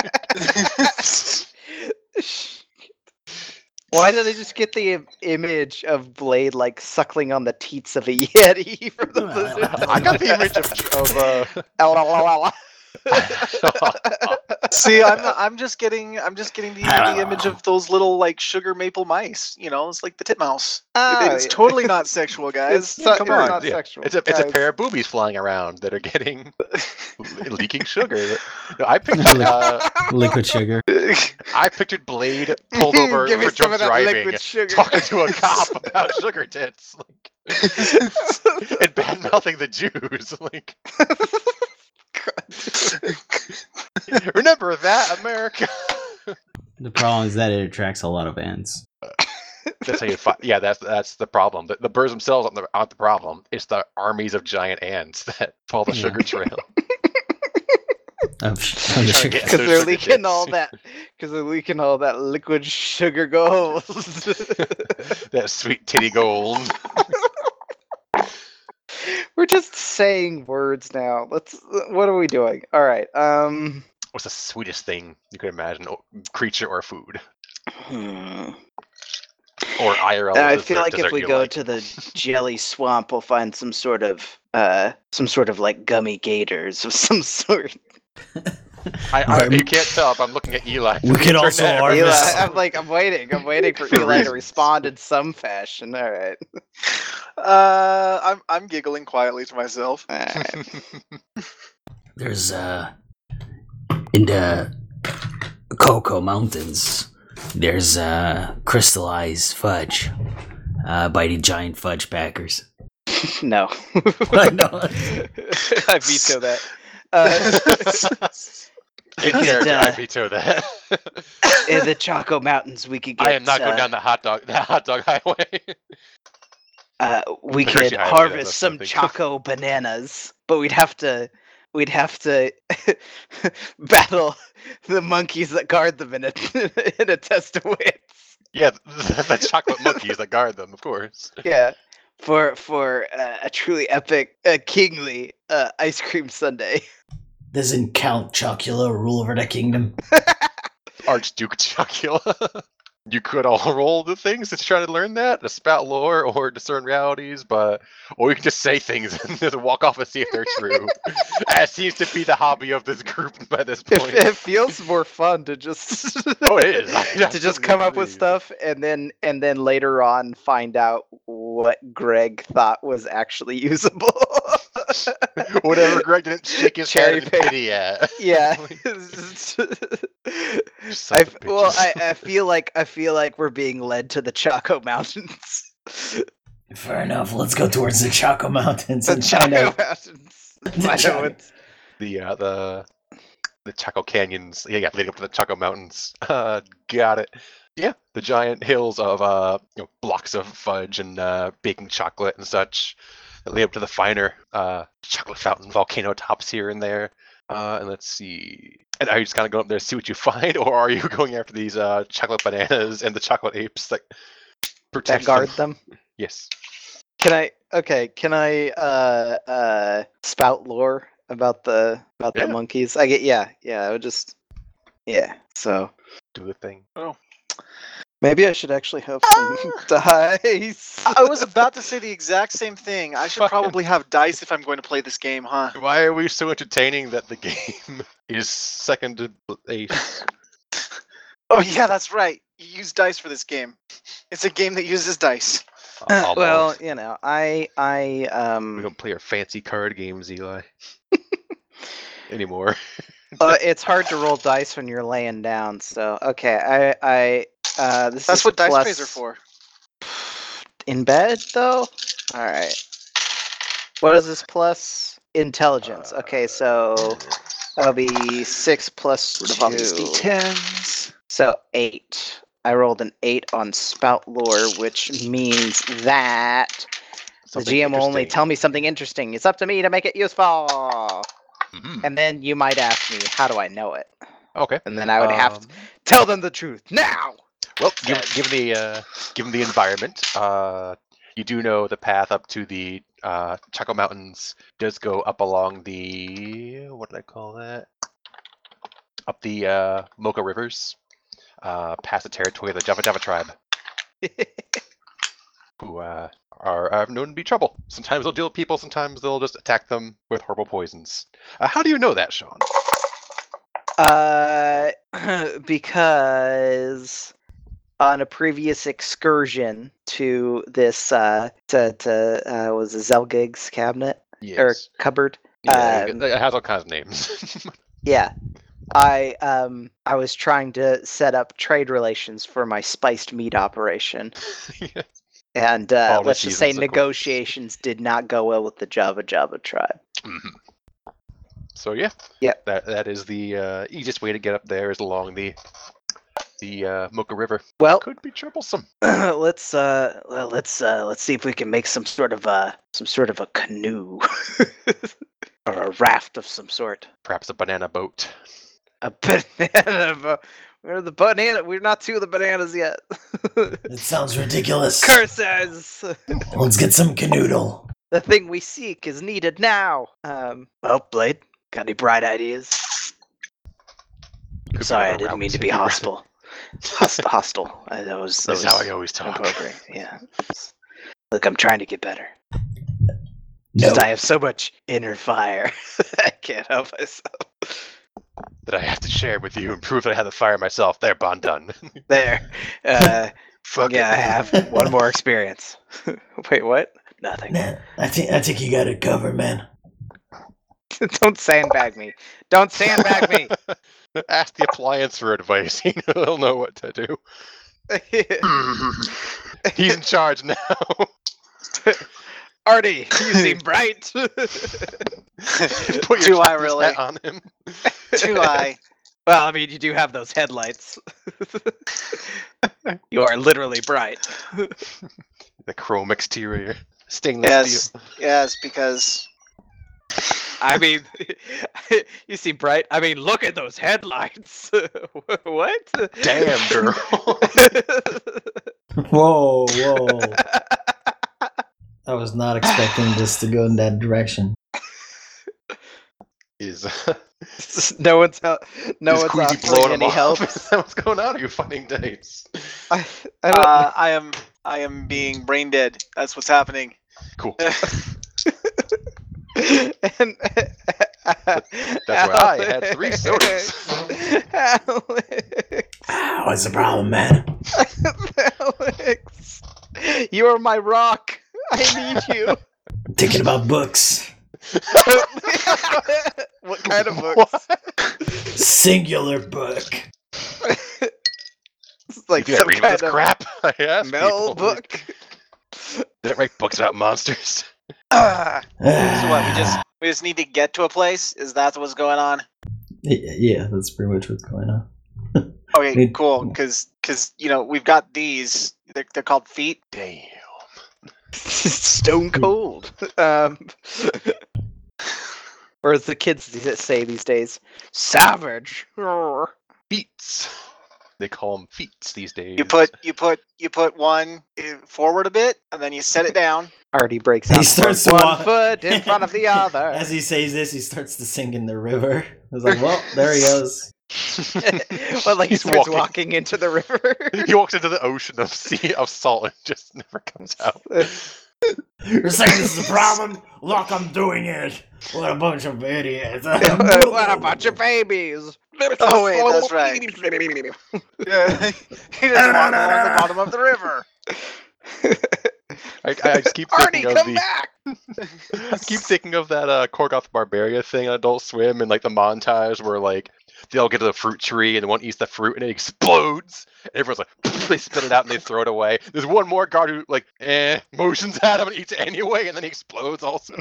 Why did they just get the image of Blade like suckling on the teats of a Yeti from the blizzard? I got the image of See, I'm just getting the image of those little like sugar maple mice. It's like the titmouse. It's totally not sexual, guys. Come on, not sexual. It's a pair of boobies flying around that are getting leaking sugar. No, I pictured liquid sugar. I pictured Blade pulled over for drunk driving, talking to a cop about sugar tits, and bad mouthing the Jews, like. Remember that, America. The problem is that it attracts a lot of ants. That's how you fight. Yeah, that's the problem. The birds themselves aren't the problem. It's the armies of giant ants that follow the sugar trail. Because they're leaking all that. Because they're leaking all that liquid sugar gold. That sweet titty gold. We're just saying words now. What are we doing? All right. What's the sweetest thing you could imagine? Creature or food? Or IRL. I feel like if we go to the jelly swamp, we'll find some sort of like gummy gators of some sort. You can't tell if I'm looking at Eli. We can also harvest. Eli, I'm waiting for Eli to respond in some fashion. All right. I'm giggling quietly to myself. Right. There's in the Cocoa Mountains. There's crystallized fudge by the giant fudge packers. No. I know. I veto that. I veto that. In the Choco Mountains, we could get. I am not going down the hot dog highway. We could harvest some Choco bananas, but we'd have to battle the monkeys that guard them in a test of wits. Yeah, the chocolate monkeys that guard them, of course. Yeah, for a truly epic, kingly ice cream sundae. Doesn't Count Chocula rule over the kingdom? Archduke Chocula. You could all roll the things to try to learn that, to spout lore or discern realities, or you can just say things and just walk off and see if they're true. That seems to be the hobby of this group by this point. It feels more fun to just oh, it is. To just come up with stuff and then later on find out what Greg thought was actually usable. Whatever Greg didn't shake his head in pity at. Yeah. I feel like we're being led to the Chaco Mountains. Fair enough. Let's go towards the Chaco Mountains. The Chaco Mountains. The Chaco Canyons. Yeah, leading up to the Chaco Mountains. Got it. Yeah, the giant hills of blocks of fudge and baking chocolate and such that lead up to the finer chocolate fountain volcano tops here and there. And let's see. And are you just kind of going up there to see what you find, or are you going after these chocolate bananas and the chocolate apes that protect guard them? Yes. Can I spout lore about the monkeys? I would just so do the thing. Oh. Maybe I should actually have some dice. I was about to say the exact same thing. I should probably have dice if I'm going to play this game, huh? Why are we so entertaining that the game is second to ace? Oh yeah, that's right. You use dice for this game. It's a game that uses dice. Well, I we don't play our fancy card games, Eli. Anymore. It's hard to roll dice when you're laying down. So okay, that's what dice trays are for. In bed, though. All right. What is this plus? Intelligence. Okay, so that'll be 6 plus 2. D10s. So 8. I rolled an 8 on spout lore, which means that the GM will only tell me something interesting. It's up to me to make it useful. Mm-hmm. And then you might ask me, how do I know it? Okay. And then I would have to tell them the truth now. Well, given the environment, you do know the path up to the Chaco Mountains does go up along the, what did I call that? Up the Mocha Rivers, past the territory of the Java tribe, who are known to be trouble. Sometimes they'll deal with people, sometimes they'll just attack them with horrible poisons. How do you know that, Sean? Because on a previous excursion to this was a Zelgig's cabinet or cupboard. Yeah, it has all kinds of names. Yeah, I was trying to set up trade relations for my spiced meat operation. Yes. And let's just say negotiations did not go well with the Java tribe. Mm-hmm. So yeah, that is the easiest way to get up there is along the Mocha River. Well, could be troublesome. Let's see if we can make some sort of a canoe or a raft of some sort. Perhaps a banana boat. A banana boat. We're not to the bananas yet. It sounds ridiculous. Curses! Let's get some canoodle. The thing we seek is needed now. Well, Blade, got any bright ideas? Sorry, I didn't mean to be hostile. Hostile. That was how I always talk. Yeah. Look, I'm trying to get better. No. Just I have so much inner fire. I can't help myself. That I have to share with you and prove that I have the fire myself. There, Bond done. There. Fuck yeah, I have one more experience. Wait, what? Nothing. Nah, I think you got it covered, man. Don't sandbag me. Don't sandbag me. Ask the appliance for advice. He'll know what to do. He's in charge now. Artie, you seem bright. Put your do I really? Hat on him. Do I? Well, I mean, you do have those headlights. You are literally bright. The chrome exterior. Stainless steel. Yes, because... I mean, you seem bright. I mean, look at those headlights. What? Damn, girl. Whoa. I was not expecting this to go in that direction. No one's offering any help. Is that what's going on? Are you finding dates? I am being brain dead. That's what's happening. Cool. And that's why I had 3 sodas. Alex. What's the problem, man? Alex, you are my rock. I need you. I'm thinking about books. What kind of books? Singular book. It's like You some read kind this of crap. I asked Mel people. book. They don't write books about monsters. So what? We just need to get to a place. Is that what's going on? Yeah, that's pretty much what's going on. Okay, cool. Because we've got these. They're called feet. Damn. Stone cold. Or as the kids say these days, savage. Feats. They call them feats these days. You put one forward a bit, and then you set it down. Artie breaks He out. starts to one walk foot in front of the other. As he says this, he starts to sink in the river. I was like, well, there he goes. Well, like he He's starts walking into the river. He walks into the ocean of salt and just never comes out. You're saying this is a problem? Look, I'm doing it. What a bunch of idiots. What a bunch of babies. Oh wait, that's right. Yeah, he just walked along the bottom of the river. I just keep Artie, thinking come of back! I keep thinking of that Korgoth Barbaria thing on Adult Swim, and like the montage where like they all get to the fruit tree and one eats the fruit and it explodes. And everyone's like, they spit it out and they throw it away. There's one more guard who like motions at him and eats it anyway, and then he explodes also.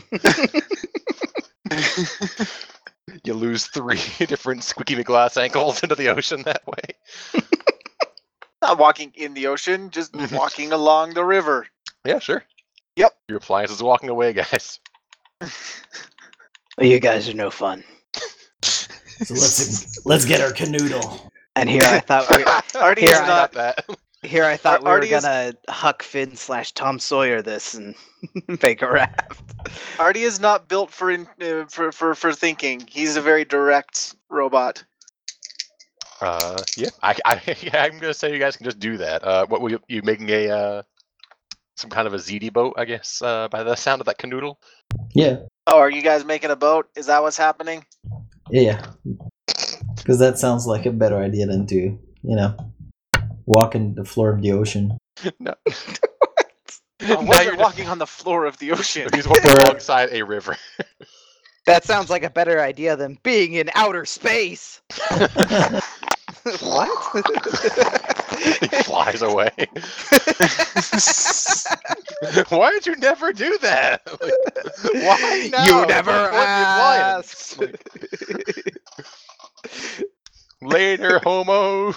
You lose 3 different Squeaky McGlass ankles into the ocean that way. Not walking in the ocean, just walking along the river. Yeah, sure. Yep. Your appliance is walking away, guys. You guys are no fun. So let's get our canoodle. And here I thought Artie Here is I not. that. Here I thought we were Artie is- gonna Huck Finn / Tom Sawyer this and make a raft. Artie is not built for thinking. He's a very direct robot. Yeah. I'm gonna say you guys can just do that. What were you making some kind of a ZD boat? I guess by the sound of that canoodle. Yeah, Oh, are you guys making a boat? Is that what's happening? yeah. Because that sounds like a better idea than to, walk in the floor of the ocean. No. I wasn't walking on the floor of the ocean. He's walking alongside a river. That sounds like a better idea than being in outer space. What? He flies away. Why did you never do that? Like, why now? You never asked. asked. Later, homos.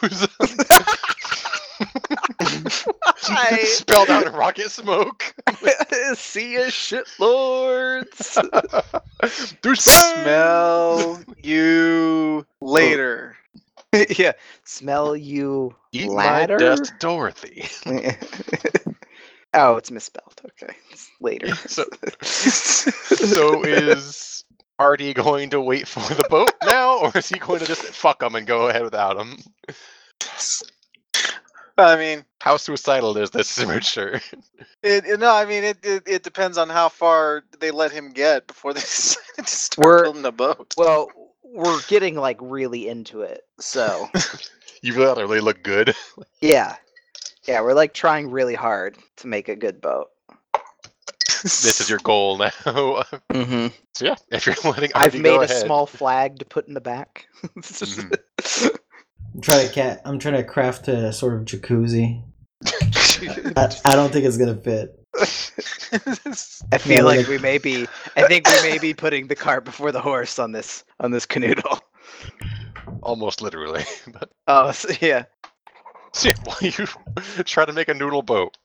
I Spelled out in rocket smoke. see ya, shitlords. Do Smell you later. Yeah, smell you Eat ladder. my dust, Dorothy. Oh, it's misspelled. Okay, it's later. So is Artie going to wait for the boat now, or is he going to just fuck him and go ahead without him? I mean, How suicidal is this immature? it depends on how far they let him get before they decide to start We're- building a boat. Well, we're getting like really into it, so You literally look good. yeah, we're like trying really hard to make a good boat. This is your goal now. Mm-hmm. So yeah, if you're letting I've Artie made go a ahead. small flag to put in the back. Mhm. I'm trying to craft a sort of jacuzzi. I don't think it's gonna fit. I feel Yeah, like like- we may be. I think we may be putting the cart before the horse on this canoodle. Almost literally. But Oh so, yeah. so yeah, while you try to make a noodle boat,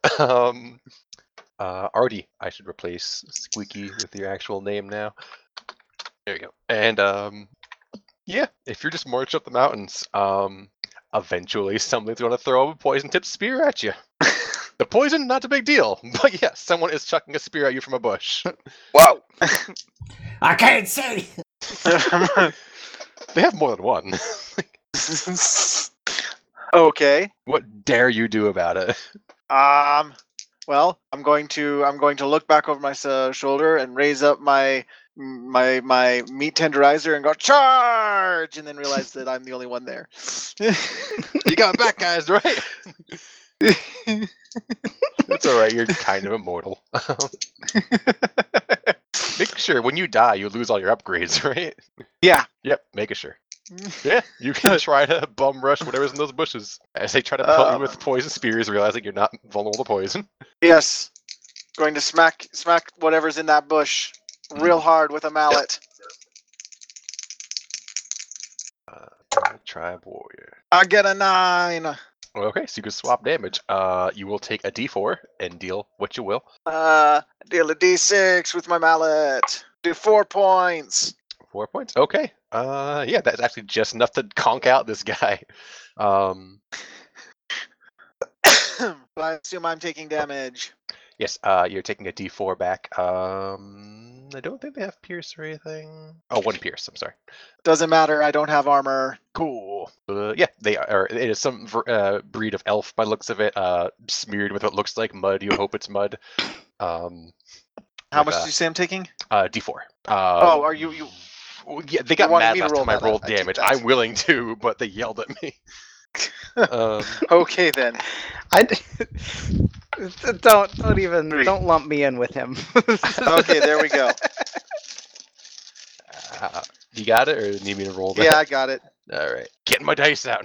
Artie, I should replace Squeaky with your actual name now. There you go. And yeah, if you're just marching up the mountains, eventually somebody's going to throw a poison-tipped spear at you. The poison, not a big deal, but yes, someone is chucking a spear at you from a bush. Whoa. I can't see. They have more than one. Okay. What dare you do about it? Well, I'm going to look back over my shoulder and raise up my meat tenderizer and go charge, and then realize that I'm the only one there. You got it back, guys, right? It's all right. You're kind of immortal. Make sure when you die, you lose all your upgrades, right? Yeah. Yep, making sure. Yeah, you can try to bum rush whatever's in those bushes as they try to pelt you with poison spears, realizing you're not vulnerable to poison. Yes. Going to smack whatever's in that bush real hard with a mallet. Tribe warrior. I get a 9. Okay, so you can swap damage. You will take a d4 and deal what you will. Deal a d6 with my mallet. Do 4 points. 4 points. Okay. Yeah, that's actually just enough to conk out this guy. But I assume I'm taking damage. Yes. You're taking a d4 back. I don't think they have pierce or anything. Oh, 1 pierce. I'm sorry. Doesn't matter. I don't have armor. Cool. Yeah, they are. It is some breed of elf by the looks of it. Smeared with what looks like mud. You hope it's mud. How much did you say I'm taking? d4. Are you? Yeah, they got mad last time I rolled damage. I'm willing to, but they yelled at me. Okay then. Don't lump me in with him. Okay, there we go. You got it, or need me to roll that? Yeah, I got it. All right, getting my dice out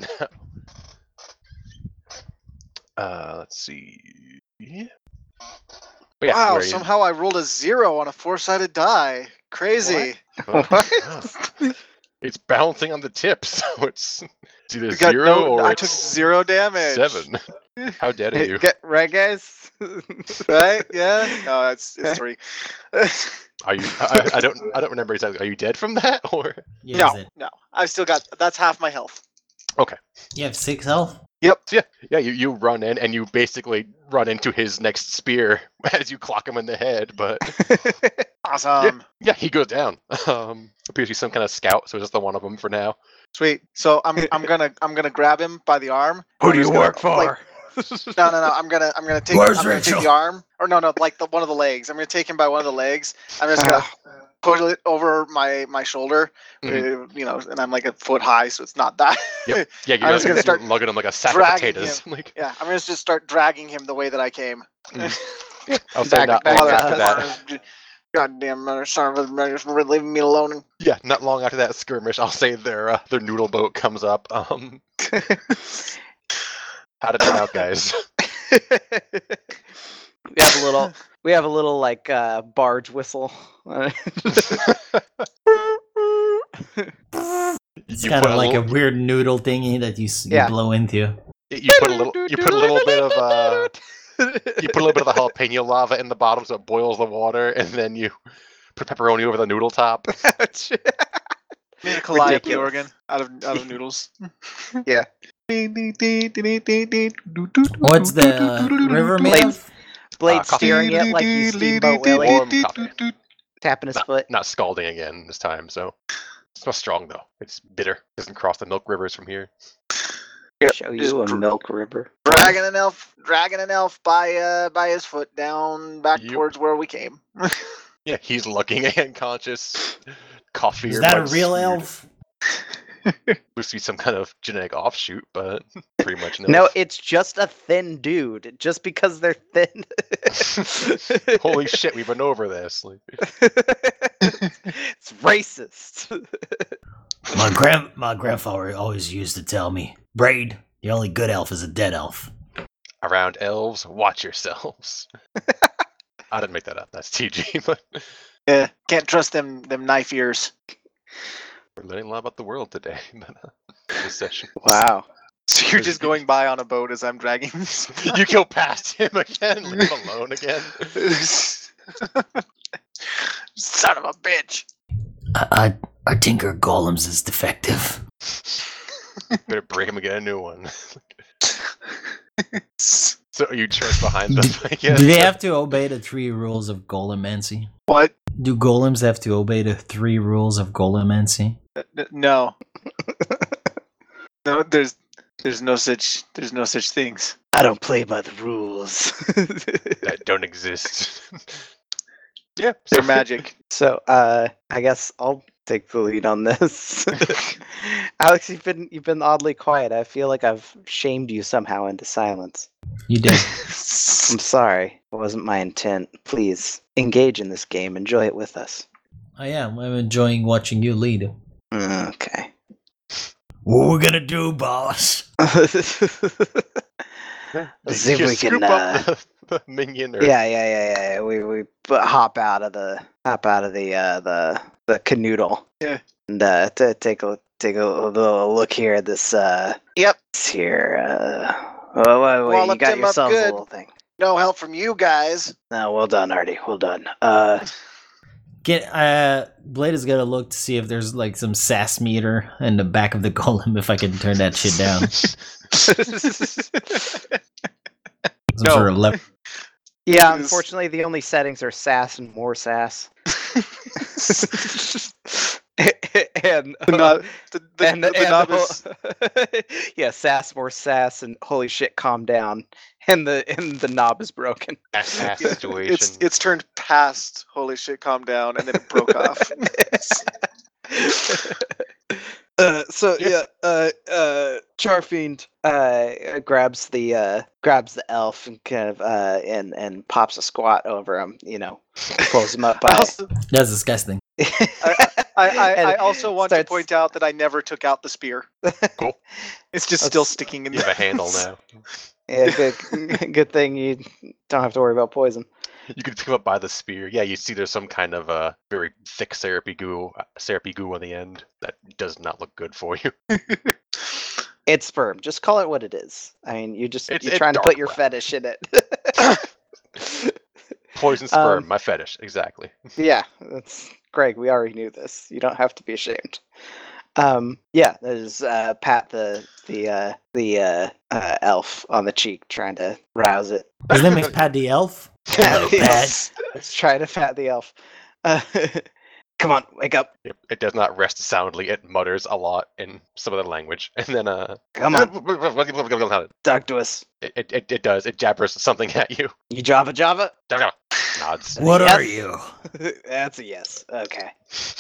now. Let's see. But yeah, wow, somehow I rolled a 0 on a 4-sided die. Crazy. What? It's balancing on the tip, so it's either 0 or I took 0 damage. 7. How dead are you? Get right, guys. Right? Yeah. No, it's 3. Are you? I don't remember exactly. Are you dead from that, or? Yeah, No. I've still got. That's half my health. Okay. You have 6 health? Yep. Yeah. You run in and you basically run into his next spear as you clock him in the head, but awesome. Yeah, he goes down. Appears to be some kind of scout, so just the one of them for now. Sweet. So I'm gonna grab him by the arm. Who do you work for? No. I'm gonna take the arm, or no, like one of the legs. I'm gonna take him by one of the legs. I'm just gonna put it over my shoulder, and I'm like a foot high, so it's not that. Yep. Yeah, you're just gonna start lugging him like a sack of potatoes. Yeah, I'm gonna just start dragging him the way that I came. I'll say not long after that. Goddamn mother son of a just leaving me alone. Yeah, not long after that skirmish, I'll say their noodle boat comes up. How did it turn out, guys? We have a little like barge whistle. It's kind of like a weird noodle thingy that you blow into. You put a little bit of the jalapeno lava in the bottom so it boils the water, and then you put pepperoni over the noodle top. Made a calliope organ out of noodles. Yeah. What's the river made of? Blade steering it like you Steamboat Willie. Warm coffee. Tapping his foot. Not scalding again this time, so it's not strong though. It's bitter. Doesn't cross the milk rivers from here. Show you a milk river. Dragging an elf by his foot down back towards where we came. Yeah, he's looking unconscious. Coffee. Is that a real elf? Must be some kind of genetic offshoot, but pretty much no. No, it's just a thin dude. Just because they're thin. Holy shit, we've been over this. It's racist. My grandfather always used to tell me, Braid, the only good elf is a dead elf. Around elves, watch yourselves. I didn't make that up. That's TG, but yeah, can't trust them knife ears. We're learning a lot about the world today. This session. Wow. So you're just going by on a boat as I'm dragging this. You go past him again, leave him alone again. Son of a bitch. I tinker golems is defective. Better break him and get a new one. So you trust behind them, I guess. Do they have to obey the 3 rules of golemancy? What? Do golems have to obey the 3 rules of golemancy? No. No, there's no such things. I don't play by the rules. That don't exist. Yeah, they're magic. So I guess I'll take the lead on this. Alex, you've been oddly quiet. I feel like I've shamed you somehow into silence. You did. I'm sorry. It wasn't my intent. Please engage in this game. Enjoy it with us. I am. I'm enjoying watching you lead. Okay. What we're gonna do, boss? Let's see if we can. Up the minion. Or... Yeah. We hop out of the canoodle. Yeah. And take a little look here at this. Yep. This here. Wait, you got yourselves a little thing. No help from you guys. No, well done, Artie. Well done. Blade is gonna look to see if there's like some sass meter in the back of the golem, if I can turn that shit down. Some sort of lever. Yeah, unfortunately, the only settings are sass and more sass. And the knob is... yeah, sass, more sass, and holy shit, calm down. And the knob is broken. Sass situation. It's turned past holy shit, calm down, and then it broke off. Charfiend grabs the elf and kind of and pops a squat over him. Pulls him up. That's disgusting. I also want to point out that I never took out the spear. Cool. It's just still sticking in. You have a handle now. Yeah, good thing you don't have to worry about poison. You can pick him up by the spear. Yeah, you see there's some kind of very thick syrupy goo on the end that does not look good for you. It's sperm. Just call it what it is. I mean, you're trying to put your fetish in it. Poison sperm, my fetish, exactly. Yeah, that's Greg. We already knew this. You don't have to be ashamed. There's pat the elf on the cheek, trying to rouse it. His name is Pat the elf. Hello, Pat. Let's try to pat the elf. Come on, wake up. It does not rest soundly. It mutters a lot in some other language, and then come on, talk to us. It does. It jabbers something at you. You Java? Nods. What are you? That's a yes. Okay.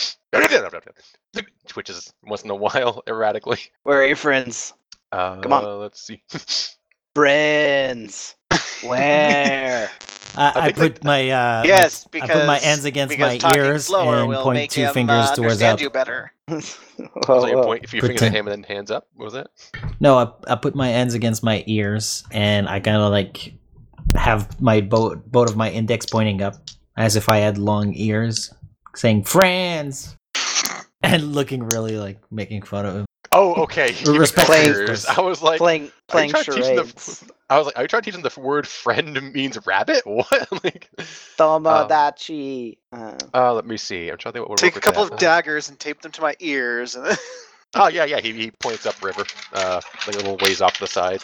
Twitches once in a while erratically. Where are your friends? Come on. Let's see. Friends. Where? I put my I put my hands against my ears and point two fingers towards up. You better. If you fingers at him and then hands up, what was that? No, I put my hands against my ears and I kind of like have my both of my index pointing up as if I had long ears, saying "friends" and looking really like making fun of him. Oh, okay. I was like playing charades. I was like, are you trying to teach them the word "friend" means rabbit? What? Like Tomodachi. Let me see. I'm trying to think what would take a couple of daggers and tape them to my ears. Oh yeah. He points up river, like a little ways off to the side.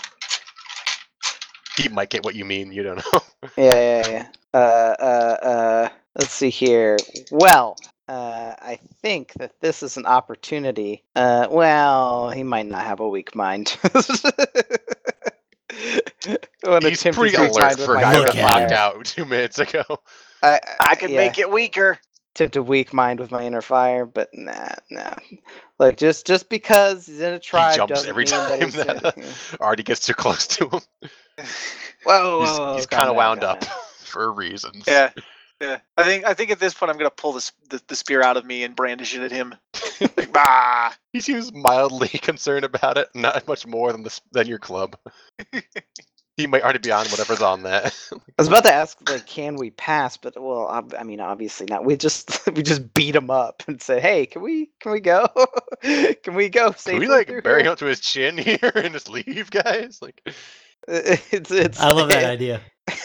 He might get what you mean. You don't know. Yeah. Let's see here. Well, I think that this is an opportunity. Well, he might not have a weak mind. He's pretty alert for a guy who got knocked out 2 minutes ago. I can make it weaker. Tipped a weak mind with my inner fire, but nah. Like just because he's in a tribe, he jumps every time that Artie gets too close to him. Whoa, he's kind of wound up for reasons. Yeah. I think at this point I'm gonna pull the spear out of me and brandish it at him. Like, bah! He seems mildly concerned about it, not much more than your club. He might already be on whatever's on that. I was about to ask, like, can we pass? But I mean, obviously not. We just beat him up and said, "Hey, can we go? Can we go? Can we like bury him up to his chin here and just leave, guys?" Like, it's. I love that idea.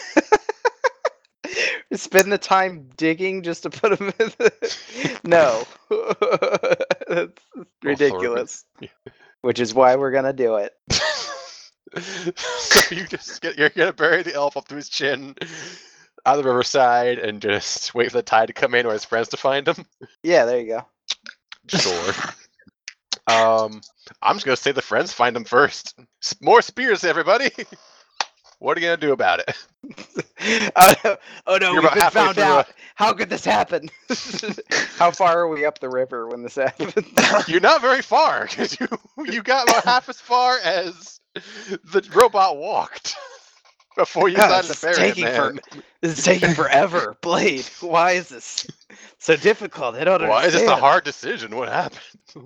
Spend the time digging just to put him in No. That's ridiculous. Which is why we're gonna do it. So you're gonna bury the elf up to his chin on the riverside and just wait for the tide to come in or his friends to find him? Yeah, there you go. Sure. I'm just gonna say the friends find him first. More spears, everybody! What are you gonna do about it? Oh no, You're we've about been halfway found through out. How could this happen? How far are we up the river when this happened? You're not very far because you got about half as far as the robot walked before you God, decided this to is bury it, taking man. This is taking forever. Blade, why is this so difficult? I don't Why is this a understand. hard decision? What happened?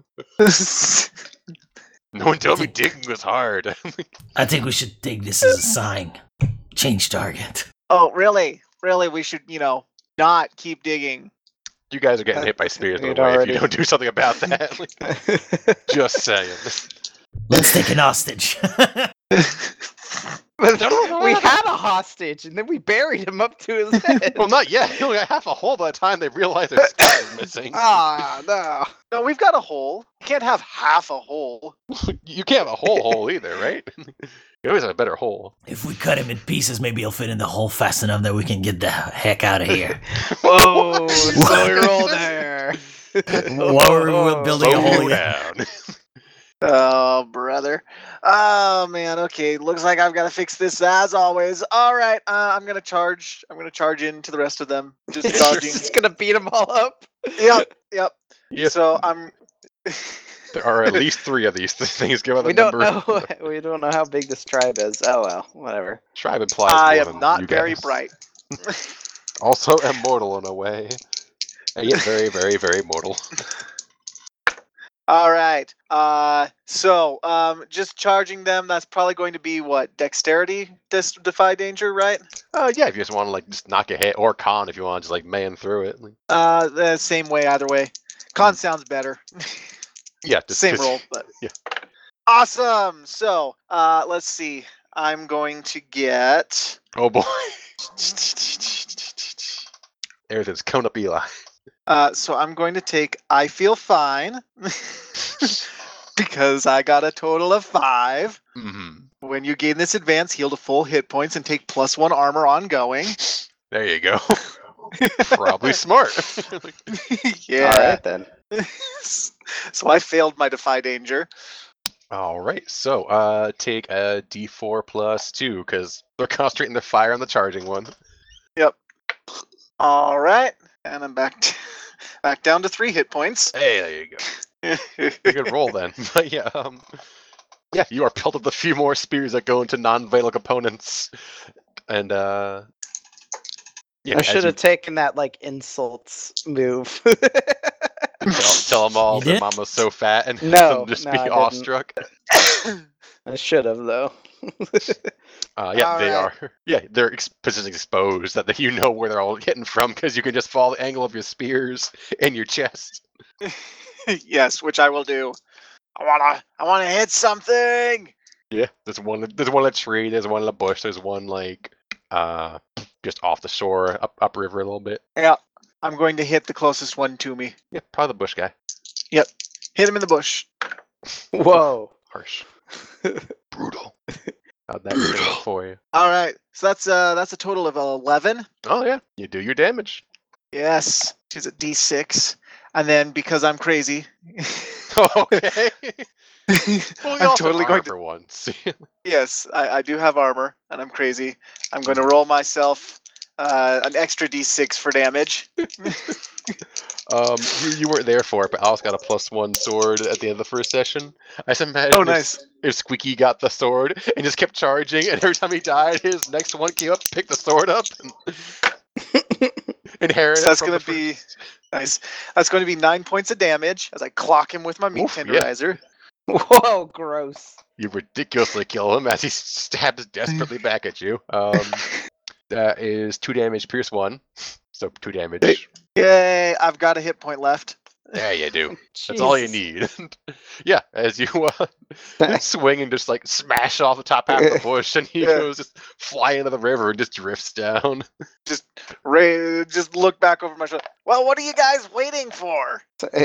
No one told me digging was hard. I think we should take this as a sign. Change target. Oh, really? Really, we should, not keep digging. You guys are getting hit by spears on We'd the way if already- you don't do something about that. Just saying. Let's take an hostage. We had a hostage, and then we buried him up to his head. Well, not yet. He only got half a hole by the time they realized their skull was missing. Ah, no. No, we've got a hole. You can't have half a hole. You can't have a whole hole either, right? You always have a better hole. If we cut him in pieces, maybe he'll fit in the hole fast enough that we can get the heck out of here. Whoa, slow roll there. While we're building a Slow hole again. down. Oh, brother. Oh, man. Okay, looks like I've got to fix this as always. All right, I'm gonna charge. I'm gonna charge into the rest of them. Just dodging. Just gonna beat them all up. Yep. Yep. So I'm. There are at least 3 of these things. Give out We the don't number. know. We don't know how big this tribe is. Oh well, whatever. Tribe implies I more am than not you very guys. bright. Also immortal in a way. And yet very, very, very mortal. All right. So just charging them. That's probably going to be what, dexterity, defy danger, right? Yeah, if you just want to like just knock a hit, or con if you want to just like man through it. Like, The same way either way. Con sounds better. yeah, just Same 'cause- roll, but yeah. Awesome. So let's see. I'm going to get. Oh boy. There's this cone up Eli. So I'm going to take I feel fine because I got a total of 5. Mm-hmm. When you gain this advance, heal to full hit points and take +1 armor ongoing. There you go. Probably smart. Yeah. All right then. So I failed my defy danger. All right, so take a D4 plus 2 because they're concentrating their fire on the charging one. All right, and I'm back down to 3 hit points. Hey, there you go. Good roll then. But yeah, you are pelted with a few more spears that go into non-vital components, and yeah, I should have taken that like insults move. tell them all You that did? Mama's so fat and No, have them just no, be I didn't. awestruck. I should have though. Yeah, All they right. are. Yeah, they're positioned exposed that you know where they're all hitting from because you can just follow the angle of your spears in your chest. Yes, which I will do. I wanna hit something. Yeah, there's one in a tree. There's one in a bush. There's one like just off the shore, upriver a little bit. Yeah, I'm going to hit the closest one to me. Yeah, probably the bush guy. Hit him in the bush. Whoa. Harsh, brutal. How'd that go for you? All right, so that's a total of 11. Oh yeah, you do your damage. Yes, she's a D6, and then because I'm crazy, Okay. Well, you I'm also totally are going to. for once. Yes, I do have armor, and I'm crazy. I'm going to roll myself an extra D6 for damage. You weren't there for it, but Alice got a +1 sword at the end of the first session. I just imagine Oh, nice. if Squeaky got the sword and just kept charging, and every time he died, his next one came up, picked the sword up, and inherited. So that's from going the to be first- nice. That's going to be 9 points of damage as I clock him with my meat Oof, yeah. tenderizer. Whoa, gross. You ridiculously kill him as he stabs desperately back at you. That is 2 damage, pierce 1, so 2 damage. Yay! I've got a hit point left. There you do. That's all you Jesus. need. Yeah, as you swing and just like smash off the top half of the bush, and he Yeah. goes just fly into the river and just drifts down. Just look back over my shoulder. Well, what are you guys waiting for?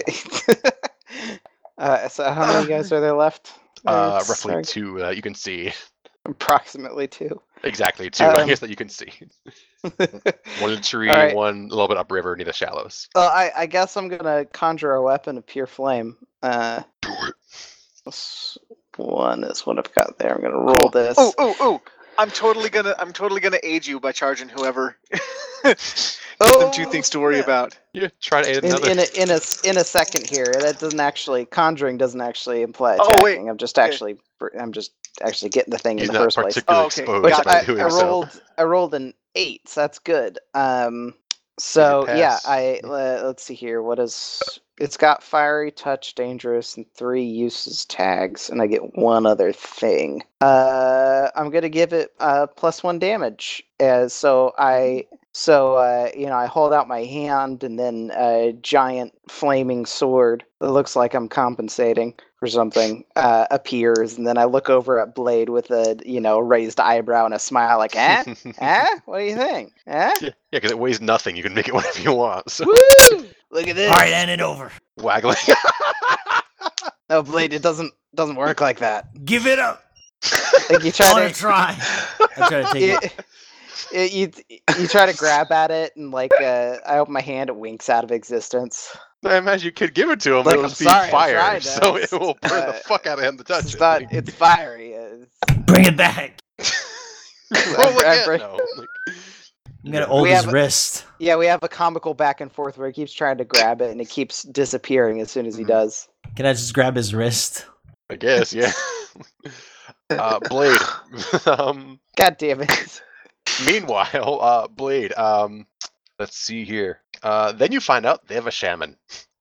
So how many guys are there left? Roughly Sorry. 2 that you can see. Approximately 2. Exactly 2, I Um, guess, that you can see. One in the tree, All right. one a little bit upriver near the shallows. Well, I guess I'm gonna conjure a weapon of pure flame. Do it. This one is what I've got there. I'm gonna roll this. Ooh! I'm totally gonna aid you by charging whoever. Give them two things to worry about. Yeah, try to aid In, another. in a second here, that doesn't actually conjuring doesn't actually imply Oh, attacking. wait. I'm just Okay. actually getting the thing He's in the not first place. particularly Oh, okay. exposed Which Gotcha. by doing I so. rolled an 8, so that's good. So yeah, pass. let's see here. What is it's got fiery touch, dangerous, and 3 uses tags, and I get one other thing. I'm gonna give it +1 damage. I hold out my hand, and then a giant flaming sword that looks like I'm compensating for something appears, and then I look over at Blade with a raised eyebrow and a smile, like, eh? What do you think? Eh? Yeah, because it weighs nothing. You can make it whatever you want. So Woo! Look at this. All right, hand it over. waggling. No, Blade, it doesn't work like that. Give it up. Like you I want try to try. I try to take it. you try to grab at it, and I open my hand, it winks out of existence. I imagine you could give it to him, Look, but it'll I'm be sorry, I'm fire, trying to. so it will burn the Uh, fuck out of him to touch It's it. not. Like, It's fiery. Bring it back. roll again. break- No. Like, I'm gonna yeah. hold We his have a- wrist. Yeah, we have a comical back and forth where he keeps trying to grab it, and it keeps disappearing as soon as he Mhm. does. Can I just grab his wrist? I guess, yeah. Blade. God damn it! Meanwhile, Blade. Let's see here. Then you find out they have a shaman,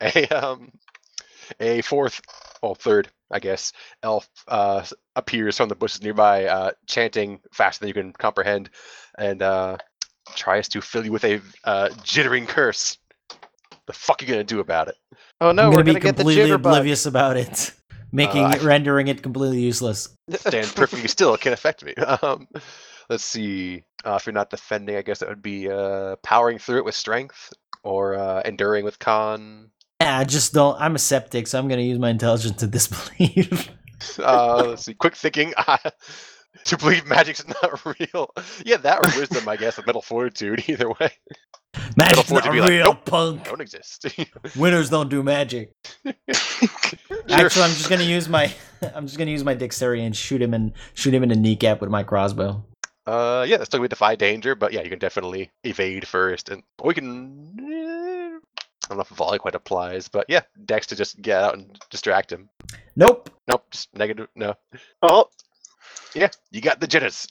a third, I guess, elf appears from the bushes nearby, chanting faster than you can comprehend, and tries to fill you with a jittering curse. The fuck are you gonna do about it? Oh no, I'm we're gonna be gonna get the completely jitterbug. oblivious about it, rendering it completely useless. Stand perfectly still. It can't affect me. Let's see. If you're not defending, I guess that would be powering through it with strength, or enduring with con. Yeah, I just don't. I'm a septic, so I'm gonna use my intelligence to disbelieve. Let's see. Quick thinking. To believe magic's not real. Yeah, that or wisdom, I guess, with mental fortitude. Either way, Magic's forward to not be like, real, nope. punk. don't exist. Winners don't do magic. Actually, I'm just gonna use my dexterity and shoot him in the kneecap with my crossbow. Yeah, that's still we defy danger, but yeah, you can definitely evade first, and we can. I don't know if volley quite applies, but yeah, Dex to just get out and distract him. Nope. Nope, just negative. No. Oh, Yeah, you got the jitters.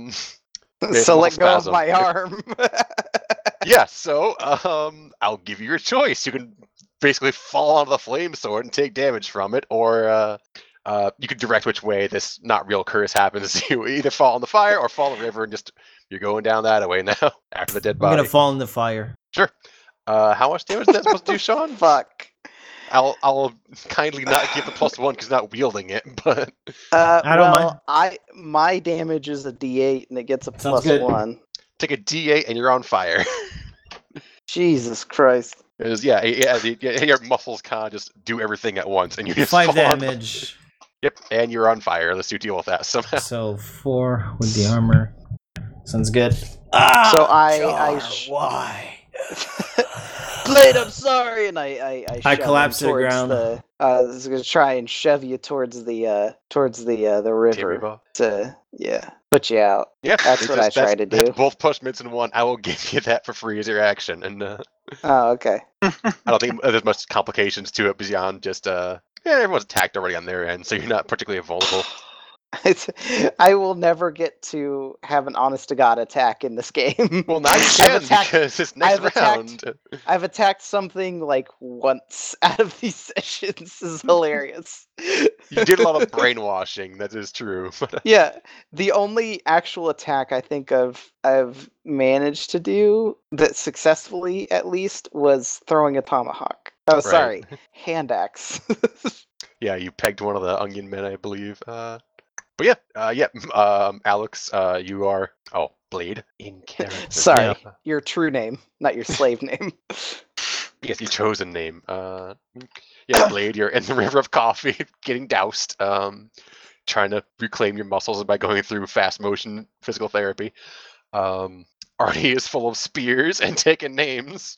So let go of spasm. my arm. Yeah, so I'll give you your choice. You can basically fall onto the flame sword and take damage from it, or you can direct which way this not real curse happens. You either fall in the fire or fall in the river, and just you're going down that way now after the dead I'm body. gonna fall in the fire. Sure. How much damage is that supposed to do, Sean? Fuck. I'll kindly not give the +1 because not wielding it, but I don't mind. My damage is a D8 and it gets a Sounds good. +1. take a D8 and you're on fire. Jesus Christ. Because your muscles kind of just do everything at once, and you just 5 fall on the- damage. Yep, and you're on fire. Let's do deal with that somehow. So 4 with the armor. Sounds good. Ah, So I why? Blade, I'm sorry, and I shove him collapse to the towards ground. I was gonna try and shove you towards the river to put you out. Yeah, That's what I tried to do. Both punishments in one. I will give you that for free as your action, and Oh, okay. I don't think there's much complications to it beyond just everyone's attacked already on their end, so you're not particularly vulnerable. I will never get to have an honest to god attack in this game. Well, now you I've can attacked- because this next I've round. I've attacked something like once out of these sessions. This is hilarious. You did a lot of brainwashing. That is true. But, Yeah, the only actual attack I think I've managed to do that successfully, at least, was throwing a tomahawk. Oh, Right. sorry, hand axe. yeah, you pegged one of the onion men, I believe. But Alex, you are Blade in character. Sorry, Yeah. your true name, not your slave name. Yes, your chosen name. Blade, you're in the river of coffee, getting doused, trying to reclaim your muscles by going through fast motion physical therapy. Artie is full of spears and taking names.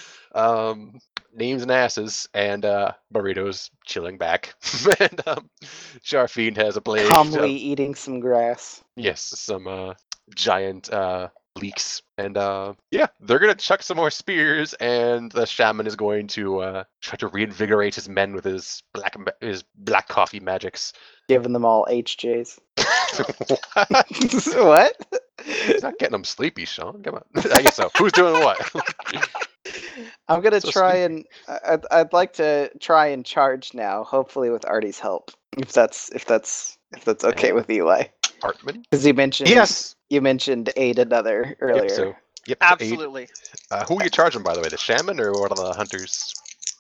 Names and asses, and Burrito's chilling back. And Sharfine has a blade. Calmly eating some grass. Yes, some giant leaks. And yeah, they're gonna chuck some more spears, and the shaman is going to try to reinvigorate his men with his black coffee magics. Giving them all HJs. What? What? He's not getting them sleepy, Sean. Come on. I guess so. Who's doing what? I'm gonna So try and I'd like to try and charge now, hopefully with Artie's help, if that's okay with Eli, Hartman? because you mentioned aid another earlier. Yep, so aid. Absolutely. Who are you charging, by the way? The shaman or one of the hunters?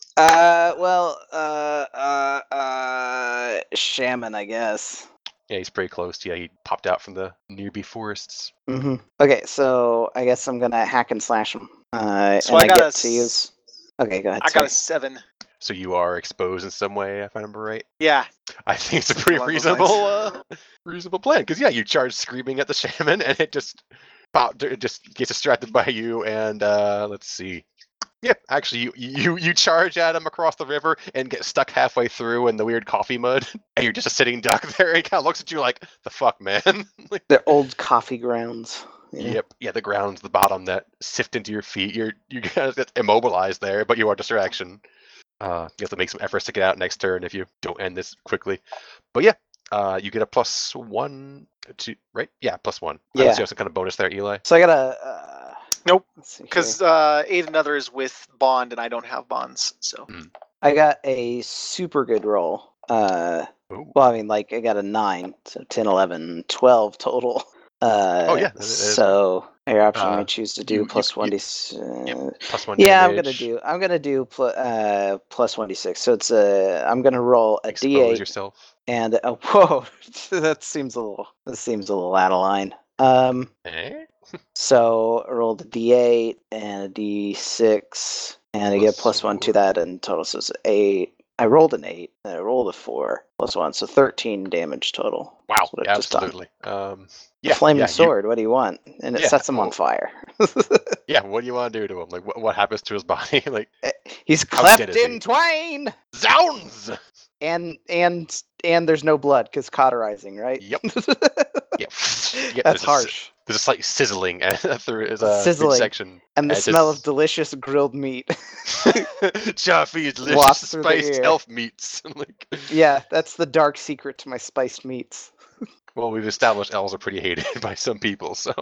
Shaman, I guess. Yeah, he's pretty close. Yeah, he popped out from the nearby forests. Mm-hmm. Okay, so I guess I'm gonna hack and slash him. So and I got get a to use. Okay, go ahead. I got sorry. a 7. So you are exposed in some way, if I remember right. Yeah. I think it's a pretty Along those reasonable plan. Because yeah, you charge screaming at the shaman, and it just gets distracted by you. And let's see. Yeah, actually, you charge at him across the river and get stuck halfway through in the weird coffee mud, and you're just a sitting duck there. And he kind of looks at you like, "The fuck, man!" Like, They're old coffee grounds. Yeah. Yep, yeah, the ground's the bottom that sift into your feet. You're kind of immobilized there, but you are distraction. You have to make some efforts to get out next turn if you don't end this quickly. But yeah, you get a +1 to right? Yeah, +1. Yeah. Unless you have some kind of bonus there, Eli. So I got a. Nope, let's see here. Because Aid Another is with Bond, and I don't have bonds. So I got a super good roll. Ooh. Well, I mean, like, I got a 9, so 10, 11, 12 total. Oh, yeah, that is- So your option may Uh, choose to do you- plus you- 1d. +1 Yeah, damage. I'm gonna do plus 1d6. So it's I'm gonna roll a Expose d8 yourself. and whoa, that seems a little out of line. Eh? So I rolled a d8 and a d6, and I get +1 to that, and total so it's 8. I rolled an 8, and I rolled a 4 +1, so 13 damage total. Wow, That's what I've just done. absolutely. A flaming yeah, sword. What do you want? And it Yeah, sets him on well- fire. Yeah, what do you want to do to him? Like, what happens to his body? Like, He's How cleft dead is he? in twain, zounds! and there's no blood because cauterizing, right? Yep. Yeah, yeah, That's there's a harsh. There's a slight sizzling through his Sizzling. section. And the as smell his- of delicious grilled meat. Chaffee, delicious Wafts through the spiced air. elf meats. Like, Yeah, that's the dark secret to my spiced meats. well, we've established elves are pretty hated by some people, so